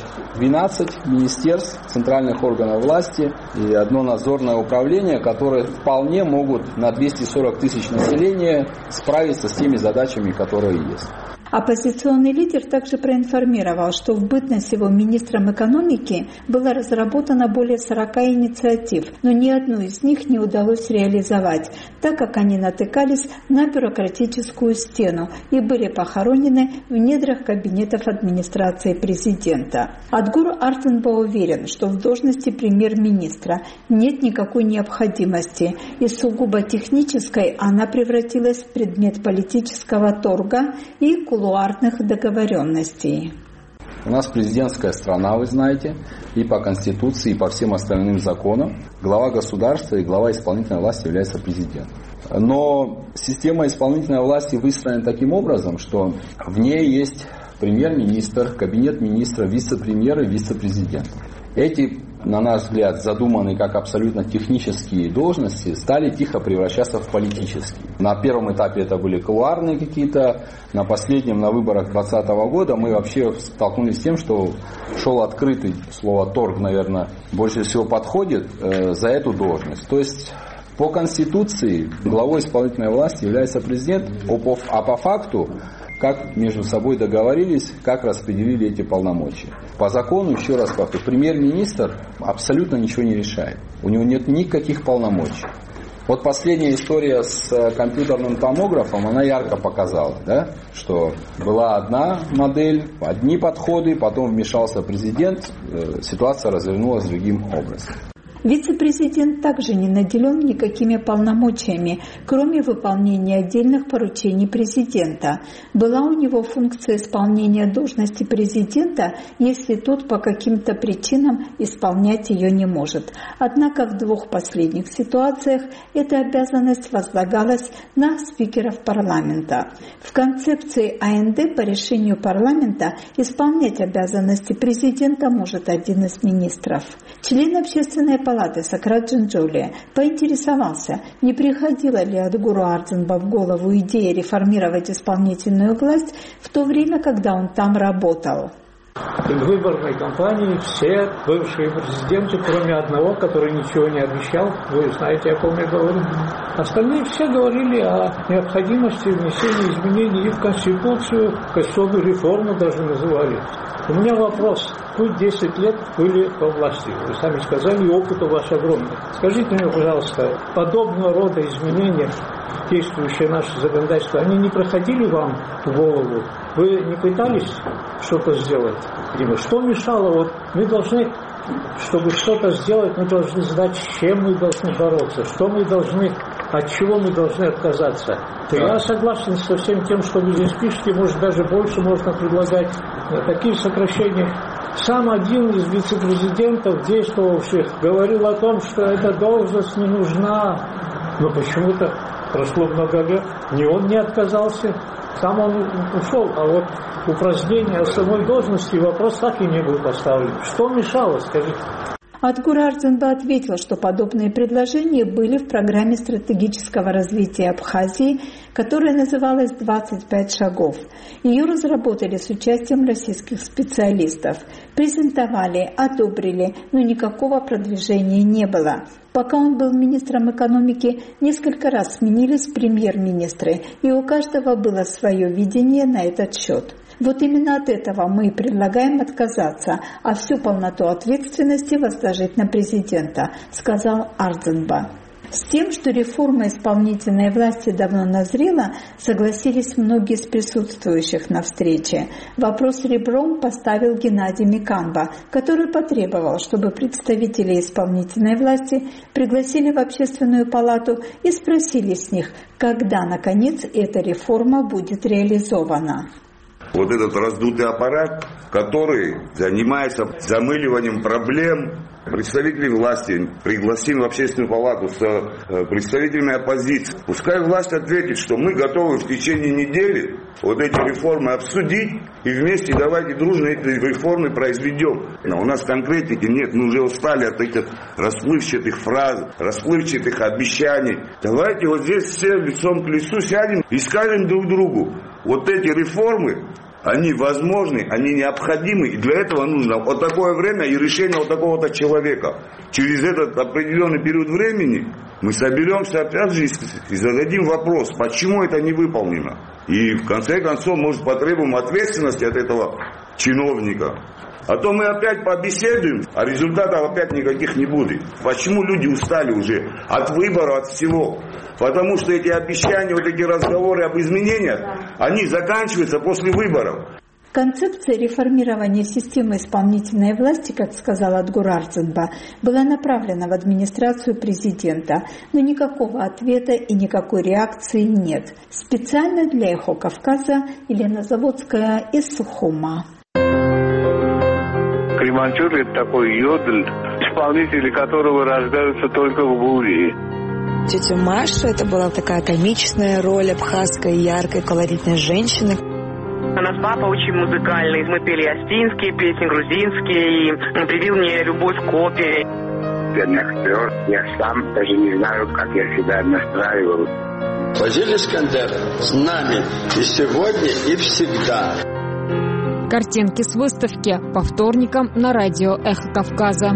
12 министерств, центральных органов власти и одно надзорное управление, которые вполне могут на 240 тысяч населения справиться с теми задачами, которые есть. Оппозиционный лидер также проинформировал, что в бытность его министром экономики было разработано более 40 инициатив, но ни одну из них не удалось реализовать, так как они натыкались на бюрократическую стену и были похоронены в недрах кабинетов администрации президента. Адгур Арценба уверен, что в должности премьер-министра нет никакой необходимости, и сугубо технической она превратилась в предмет политического торга и кулуарных договоренностей. У нас президентская страна, вы знаете, и по Конституции, и по всем остальным законам глава государства и глава исполнительной власти является президентом. Но система исполнительной власти выстроена таким образом, что в ней есть премьер-министр, кабинет министра, вице-премьер и вице-президент. Эти, на наш взгляд, задуманные как абсолютно технические должности, стали тихо превращаться в политические. На первом этапе это были кулуарные какие-то, на последнем, на выборах 2020 года мы вообще столкнулись с тем, что шел открытый, слово торг, наверное, больше всего подходит за эту должность. То есть по Конституции главой исполнительной власти является президент, а по факту, как между собой договорились, как распределили эти полномочия. По закону, еще раз повторю, премьер-министр абсолютно ничего не решает. У него нет никаких полномочий. Вот последняя история с компьютерным томографом, она ярко показала, да, что была одна модель, одни подходы, потом вмешался президент, ситуация развернулась другим образом. Вице-президент также не наделен никакими полномочиями, кроме выполнения отдельных поручений президента. Была у него функция исполнения должности президента, если тот по каким-то причинам исполнять ее не может. Однако в двух последних ситуациях эта обязанность возлагалась на спикеров парламента. В концепции АНД по решению парламента исполнять обязанности президента может один из министров. Член Общественной палаты Сократ Джинджулия поинтересовался, не приходила ли Адгуру Арценба в голову идея реформировать исполнительную власть в то время, когда он там работал. В предвыборной кампании все бывшие президенты, кроме одного, который ничего не обещал, вы знаете, о ком я говорю, остальные все говорили о необходимости внесения изменений и в Конституцию, конституционную реформу даже называли. У меня вопрос. Вы 10 лет были во власти, вы сами сказали, и опыт у вас огромный. Скажите мне, пожалуйста, подобного рода изменения, действующие наше законодательство, они не проходили вам в голову? Вы не пытались что-то сделать? Что мешало? Вот мы должны, чтобы что-то сделать, мы должны знать, с чем мы должны бороться, что мы должны, от чего мы должны отказаться. Я согласен со всем тем, что вы здесь пишете, может даже больше можно предлагать. Такие сокращения. Сам один из вице-президентов, действовавших, говорил о том, что эта должность не нужна. Но почему-то прошло много лет, ни он не отказался, сам он ушел. А вот упразднение самой должности вопрос так и не был поставлен. Что мешало, скажите? Адгур Ардзинба ответил, что подобные предложения были в программе стратегического развития Абхазии, которая называлась «25 шагов». Ее разработали с участием российских специалистов. Презентовали, одобрили, но никакого продвижения не было. Пока он был министром экономики, несколько раз сменились премьер-министры, и у каждого было свое видение на этот счет. Вот именно от этого мы предлагаем отказаться, а всю полноту ответственности возложить на президента, сказал Ардзинба. С тем, что реформа исполнительной власти давно назрела, согласились многие из присутствующих на встрече. Вопрос ребром поставил Геннадий Миканба, который потребовал, чтобы представители исполнительной власти пригласили в общественную палату и спросили с них, когда, наконец, эта реформа будет реализована. Вот этот раздутый аппарат, который занимается замыливанием проблем, представители власти пригласим в общественную палату с представителями оппозиции. Пускай власть ответит, что мы готовы в течение недели вот эти реформы обсудить и вместе давайте дружно эти реформы произведем. Но у нас конкретики нет, мы уже устали от этих расплывчатых фраз, расплывчатых обещаний. Давайте вот здесь все лицом к лицу сядем и скажем друг другу, вот эти реформы, они возможны, они необходимы, и для этого нужно вот такое время и решение вот такого-то человека. Через этот определенный период времени мы соберемся опять же и зададим вопрос, почему это не выполнено. И в конце концов, может, потребуем ответственности от этого чиновника. А то мы опять побеседуем, а результатов опять никаких не будет. Почему люди устали уже от выбора, от всего? Потому что эти обещания, вот эти разговоры об изменениях, они заканчиваются после выборов. Концепция реформирования системы исполнительной власти, как сказал Адгур Ардзинба, была направлена в администрацию президента, но никакого ответа и никакой реакции нет. Специально для «Эхо Кавказа» Елена Заводская из Сухума. Креманчур – это такой йодль, исполнители которого рождаются только в буре. Тетя Маша – это была такая комичная роль абхазской, яркой, колоритной женщины. У нас папа очень музыкальный. Мы пели астинские песни, грузинские, и привил мне любовь к опере. Я сам даже не знаю, как я себя настраивал. Фазиль Искандер с нами и сегодня, и всегда. Картинки с выставки по вторникам на радио «Эхо Кавказа».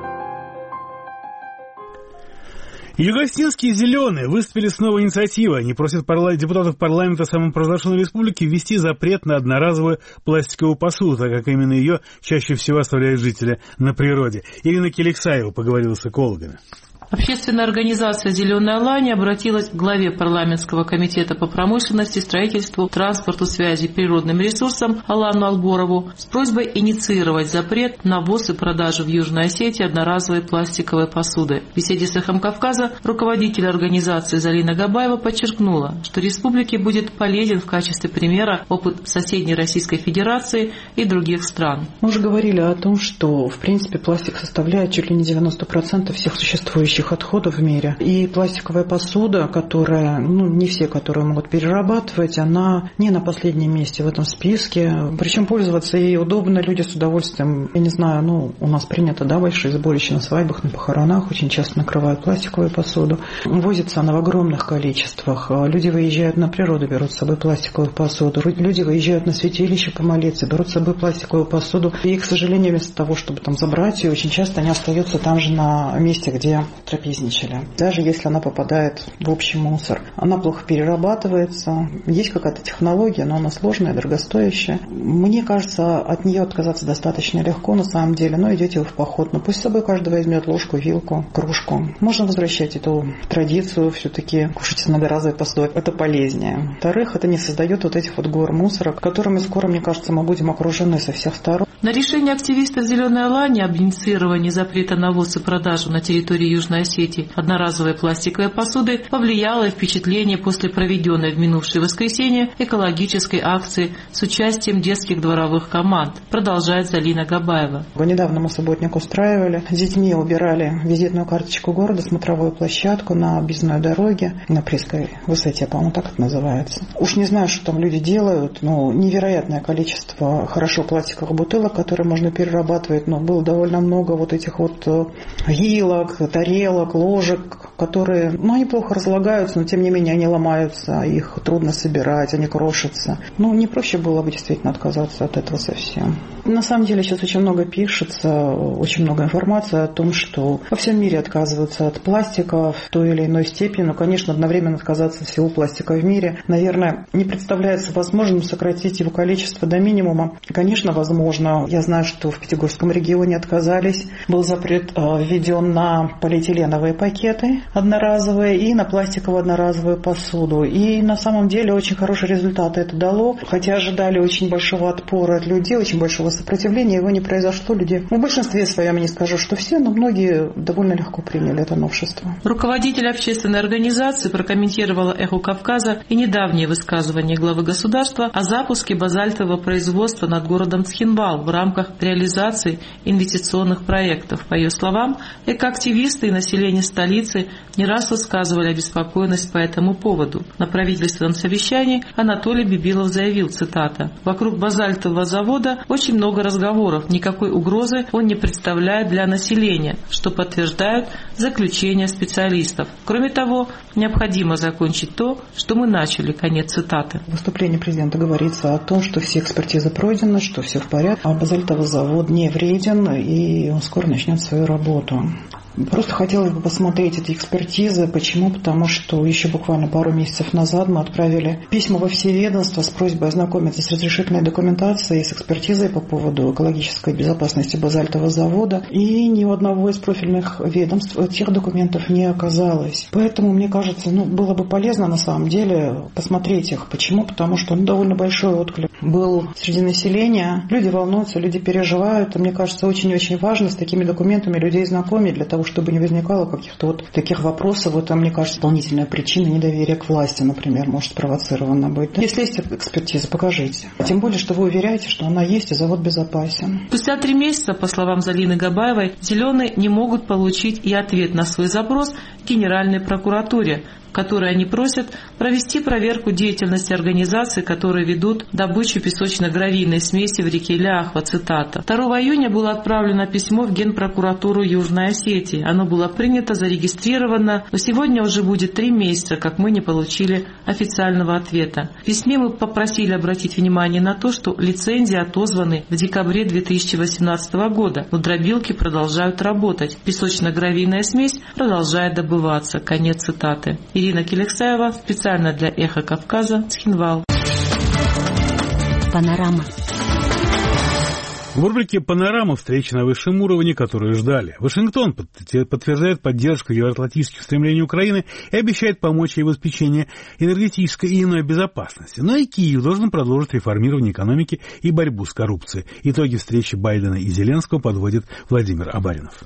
Югостинские «Зеленые» выступили с новой инициативой. Они просят депутатов парламента самопровозглашенной республики ввести запрет на одноразовую пластиковую посуду, так как именно ее чаще всего оставляют жители на природе. Ирина Келексаева поговорила с экологами. Общественная организация «Зеленая лань» обратилась к главе парламентского комитета по промышленности, строительству, транспорту, связи, природным ресурсам Алану Алборову с просьбой инициировать запрет на ввоз и продажу в Южной Осетии одноразовой пластиковой посуды. В беседе с «Эхом Кавказа» руководитель организации Залина Габаева подчеркнула, что республике будет полезен в качестве примера опыт соседней Российской Федерации и других стран. Мы уже говорили о том, что в принципе пластик составляет чуть ли не 90% всех существующих общих отходов в мире. И пластиковая посуда, которая, не все, которые могут перерабатывать, она не на последнем месте в этом списке. Причем пользоваться ей удобно, люди с удовольствием. Я не знаю, у нас принято, большие сборища на свадьбах, на похоронах, очень часто накрывают пластиковую посуду. Возится она в огромных количествах. Люди выезжают на природу, берут с собой пластиковую посуду. Люди выезжают на святилище помолиться, берут с собой пластиковую посуду. И, к сожалению, вместо того, чтобы там забрать ее, очень часто они остаются там же на месте, где трапезничали. Даже если она попадает в общий мусор. Она плохо перерабатывается. Есть какая-то технология, но она сложная, дорогостоящая. Мне кажется, от нее отказаться достаточно легко на самом деле. Но идете вы в поход. Но пусть с собой каждый возьмет ложку, вилку, кружку. Можно возвращать эту традицию все-таки кушать с многоразовой посудой. Это полезнее. Во-вторых, это не создает вот этих вот гор мусора, которыми скоро, мне кажется, мы будем окружены со всех сторон. На решение активистов «Зеленой Алании» об инициировании запрета на ввоз и продажу на территории Южной Осетии одноразовой пластиковой посуды повлияло и впечатление после проведенной в минувшее воскресенье экологической акции с участием детских дворовых команд, продолжает Залина Габаева. Недавно мы субботник устраивали. С детьми убирали визитную карточку города, смотровую площадку на объездной дороге, на Пресской высоте, по-моему, так это называется. Уж не знаю, что там люди делают, но невероятное количество хорошо пластиковых бутылок, которые можно перерабатывать, но было довольно много вот этих вот вилок, тарелок, ложек, которые, они плохо разлагаются, но тем не менее они ломаются, их трудно собирать, они крошатся. Не проще было бы действительно отказаться от этого совсем. На самом деле сейчас очень много пишется, очень много информации о том, что во всем мире отказываются от пластика в той или иной степени, но, конечно, одновременно отказаться от всего пластика в мире, наверное, не представляется возможным сократить его количество до минимума. Конечно, возможно. Я знаю, что в Пятигорском регионе отказались. Был запрет введен на полиэтиленовые пакеты одноразовые и на пластиковую одноразовую посуду. И на самом деле очень хорошие результаты это дало. Хотя ожидали очень большого отпора от людей, очень большого сопротивления, его не произошло. Люди, в большинстве своем, я не скажу, что все, но многие довольно легко приняли это новшество. Руководитель общественной организации прокомментировала «Эхо Кавказа» и недавнее высказывание главы государства о запуске базальтового производства над городом Цхинвал в рамках реализации инвестиционных проектов. По ее словам, экоактивисты и население столицы не раз высказывали обеспокоенность по этому поводу. На правительственном совещании Анатолий Бибилов заявил, цитата: «Вокруг базальтового завода очень много разговоров, никакой угрозы он не представляет для населения, что подтверждают заключения специалистов. Кроме того, необходимо закончить то, что мы начали». Конец цитаты. В выступлении президента говорится о том, что все экспертизы пройдены, что все в порядке, а базальтовый завод не вреден и он скоро начнет свою работу. Просто хотелось бы посмотреть эти экспертизы. Почему? Потому что еще буквально пару месяцев назад мы отправили письма во все ведомства с просьбой ознакомиться с разрешительной документацией, с экспертизой по поводу экологической безопасности базальтового завода. И ни у одного из профильных ведомств этих документов не оказалось. Поэтому, мне кажется, было бы полезно на самом деле посмотреть их. Почему? Потому что довольно большой отклик был среди населения. Люди волнуются, люди переживают. И мне кажется, очень-очень важно с такими документами людей знакомить для того, чтобы не возникало каких-то таких вопросов. Это, мне кажется, дополнительная причина недоверия к власти, например, может спровоцирована быть. Если есть экспертиза, покажите. Тем более, что вы уверяете, что она есть и завод безопасен. Спустя 3 месяца, по словам Залины Габаевой, «Зеленые» не могут получить и ответ на свой запрос к Генеральной прокуратуре, в которой они просят провести проверку деятельности организаций, которые ведут добычу песочно-гравийной смеси в реке Ляхва, цитата. 2 июня было отправлено письмо в Генпрокуратуру Южной Осетии. Оно было принято, зарегистрировано, но сегодня уже будет 3 месяца, как мы не получили официального ответа. В письме мы попросили обратить внимание на то, что лицензии отозваны в декабре 2018 года, но дробилки продолжают работать. Песочно-гравийная смесь продолжает добываться. Конец цитаты. Ирина Келексаева, специально для «Эхо Кавказа», Цхинвал. Панорама. В рубрике «Панорама» встречи на высшем уровне, которые ждали. Вашингтон подтверждает поддержку евроатлантических стремлений Украины и обещает помочь ей в обеспечении энергетической и иной безопасности. Но и Киев должен продолжить реформирование экономики и борьбу с коррупцией. Итоги встречи Байдена и Зеленского подводит Владимир Абаринов.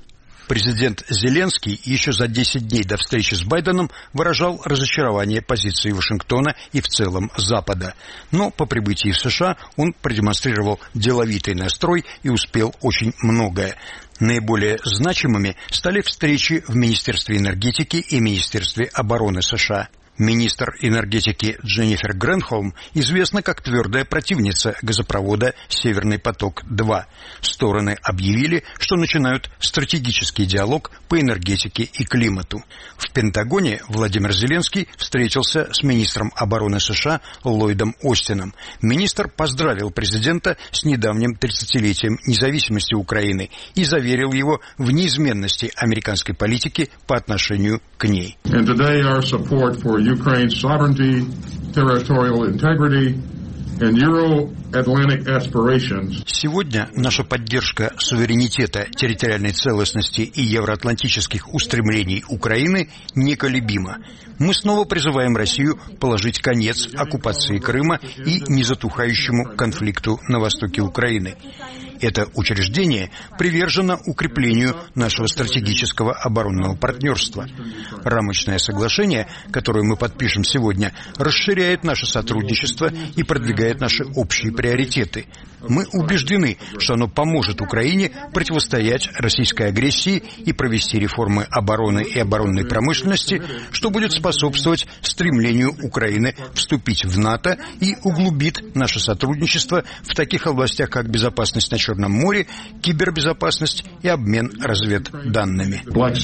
Президент Зеленский еще за 10 дней до встречи с Байденом выражал разочарование позиции Вашингтона и в целом Запада. Но по прибытии в США он продемонстрировал деловитый настрой и успел очень многое. Наиболее значимыми стали встречи в Министерстве энергетики и Министерстве обороны США. Министр энергетики Дженнифер Грэнхолм известна как твердая противница газопровода «Северный поток-2». Стороны объявили, что начинают стратегический диалог по энергетике и климату. В Пентагоне Владимир Зеленский встретился с министром обороны США Ллойдом Остином. Министр поздравил президента с недавним 30-летием независимости Украины и заверил его в неизменности американской политики по отношению к ней. Ukraine's sovereignty, territorial integrity, and Euro-Atlantic aspirations. Сегодня наша поддержка суверенитета, территориальной целостности и евроатлантических устремлений Украины неколебима. Мы снова призываем Россию положить конец оккупации Крыма и незатухающему конфликту на востоке Украины. Это учреждение привержено укреплению нашего стратегического оборонного партнерства. Рамочное соглашение, которое мы подпишем сегодня, расширяет наше сотрудничество и продвигает наши общие приоритеты. Мы убеждены, что оно поможет Украине противостоять российской агрессии и провести реформы обороны и оборонной промышленности, что будет способствовать стремлению Украины вступить в НАТО и углубит наше сотрудничество в таких областях, как безопасность на Черном море, кибербезопасность и обмен разведданными.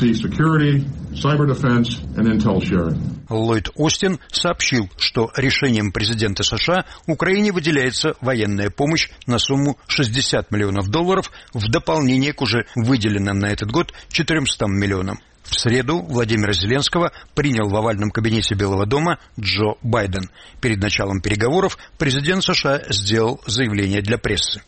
Ллойд Остин сообщил, что решением президента США Украине выделяется военная помощь на сумму $60 миллионов в дополнение к уже выделенным на этот год 400 миллионам. В среду Владимира Зеленского принял в овальном кабинете Белого дома Джо Байден. Перед началом переговоров президент США сделал заявление для прессы.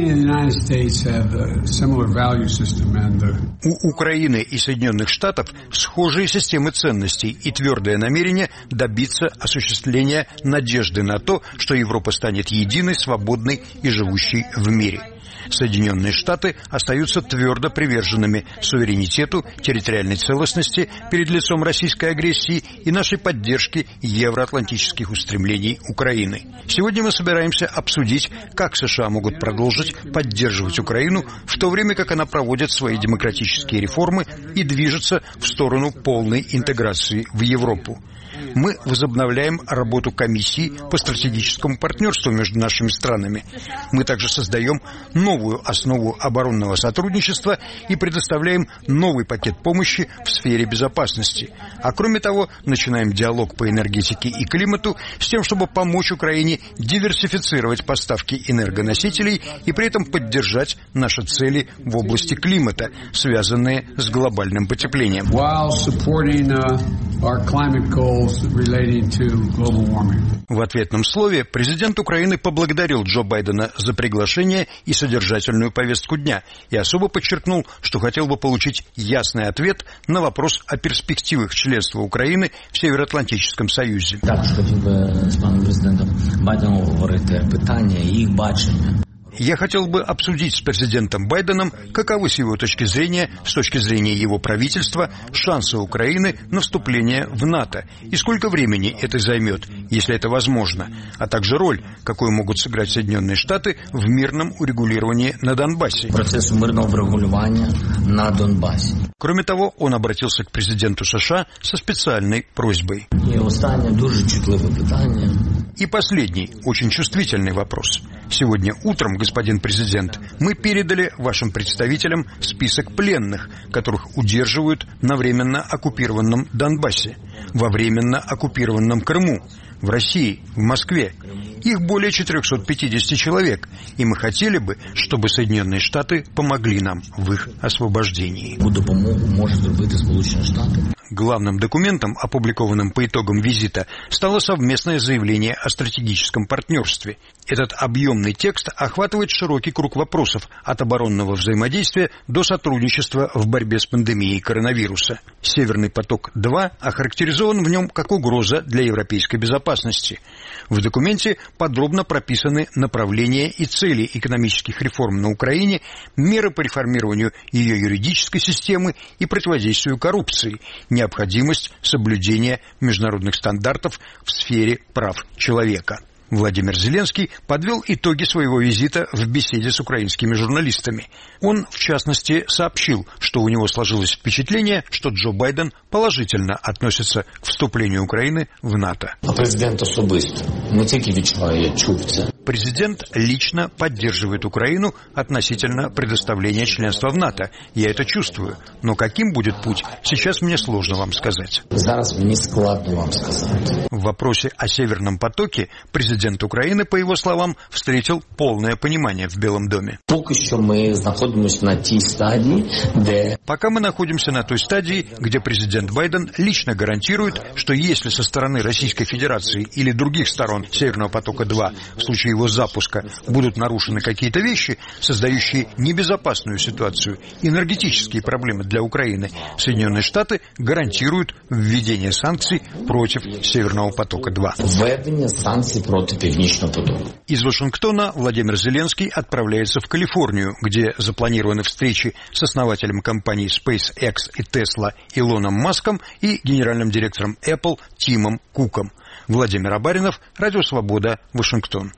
У Украины и Соединенных Штатов схожие системы ценностей и твердое намерение добиться осуществления надежды на то, что Европа станет единой, свободной и живущей в мире. Соединенные Штаты остаются твердо приверженными суверенитету, территориальной целостности перед лицом российской агрессии и нашей поддержки евроатлантических устремлений Украины. Сегодня мы собираемся обсудить, как США могут продолжить поддерживать Украину, в то время как она проводит свои демократические реформы и движется в сторону полной интеграции в Европу. Мы возобновляем работу комиссии по стратегическому партнерству между нашими странами. Мы также создаем новую основу оборонного сотрудничества и предоставляем новый пакет помощи в сфере безопасности. А кроме того, начинаем диалог по энергетике и климату с тем, чтобы помочь Украине диверсифицировать поставки энергоносителей и при этом поддержать наши цели в области климата, связанные с глобальным потеплением. В ответном слове президент Украины поблагодарил Джо Байдена за приглашение и содержательную повестку дня и особо подчеркнул, что хотел бы получить ясный ответ на вопрос о перспективах членства Украины в Североатлантическом Союзе. Також хотів би з паном президентом Байденом обговорити питання і їх бачення. Я хотел бы обсудить с президентом Байденом, каковы с его точки зрения, с точки зрения его правительства, шансы Украины на вступление в НАТО и сколько времени это займет, если это возможно, а также роль, какую могут сыграть Соединенные Штаты в мирном урегулировании на Донбассе. Процесс мирного врегулювання на Донбасі. Кроме того, он обратился к президенту США со специальной просьбой. И останнє дуже чутливе питання. И последний, очень чувствительный вопрос. Сегодня утром, господин президент, мы передали вашим представителям список пленных, которых удерживают на временно оккупированном Донбассе, во временно оккупированном Крыму, в России, в Москве. Их более 450 человек, и мы хотели бы, чтобы Соединенные Штаты помогли нам в их освобождении. Главным документом, опубликованным по итогам визита, стало совместное заявление о стратегическом партнерстве. Этот объемный текст охватывает широкий круг вопросов от оборонного взаимодействия до сотрудничества в борьбе с пандемией коронавируса. «Северный поток-2» охарактеризован в нем как угроза для европейской безопасности. В документе подробно прописаны направления и цели экономических реформ на Украине, меры по реформированию ее юридической системы и противодействию коррупции, необходимость соблюдения международных стандартов в сфере прав человека. Владимир Зеленский подвел итоги своего визита в беседе с украинскими журналистами. Он, в частности, сообщил, что у него сложилось впечатление, что Джо Байден положительно относится к вступлению Украины в НАТО. Президент особисто, не тільки відчуває, чув це. Президент лично поддерживает Украину относительно предоставления членства в НАТО. Я это чувствую. Но каким будет путь, сейчас мне сложно вам сказать. Зараз мені складно вам сказать. В вопросе о Северном потоке президент Украины, по его словам, встретил полное понимание в Белом доме. Поки що ми знаходимося на тій стадії, де... Пока мы находимся на той стадии, где президент Байден лично гарантирует, что если со стороны Российской Федерации или других сторон Северного потока-2 в случае его запуска будут нарушены какие-то вещи, создающие небезопасную ситуацию, энергетические проблемы для Украины, Соединенные Штаты гарантируют введение санкций против Северного потока-2. Введение санкций против Північного потока. Из Вашингтона Владимир Зеленский отправляется в Калифорнию, где запланированы встречи с основателем компаний SpaceX и Tesla Илоном Маском и генеральным директором Apple Тимом Куком. Владимир Абаринов, Радио Свобода, Вашингтон.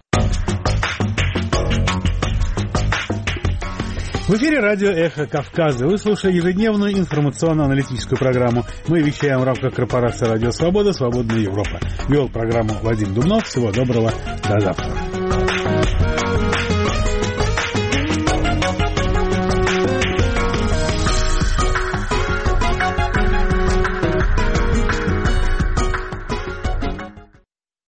В эфире радио «Эхо Кавказа». Вы слушаете ежедневную информационно-аналитическую программу. Мы вещаем в рамках корпорации «Радио Свобода. Свободная Европа». Вел программу Вадим Дубнов. Всего доброго. До завтра.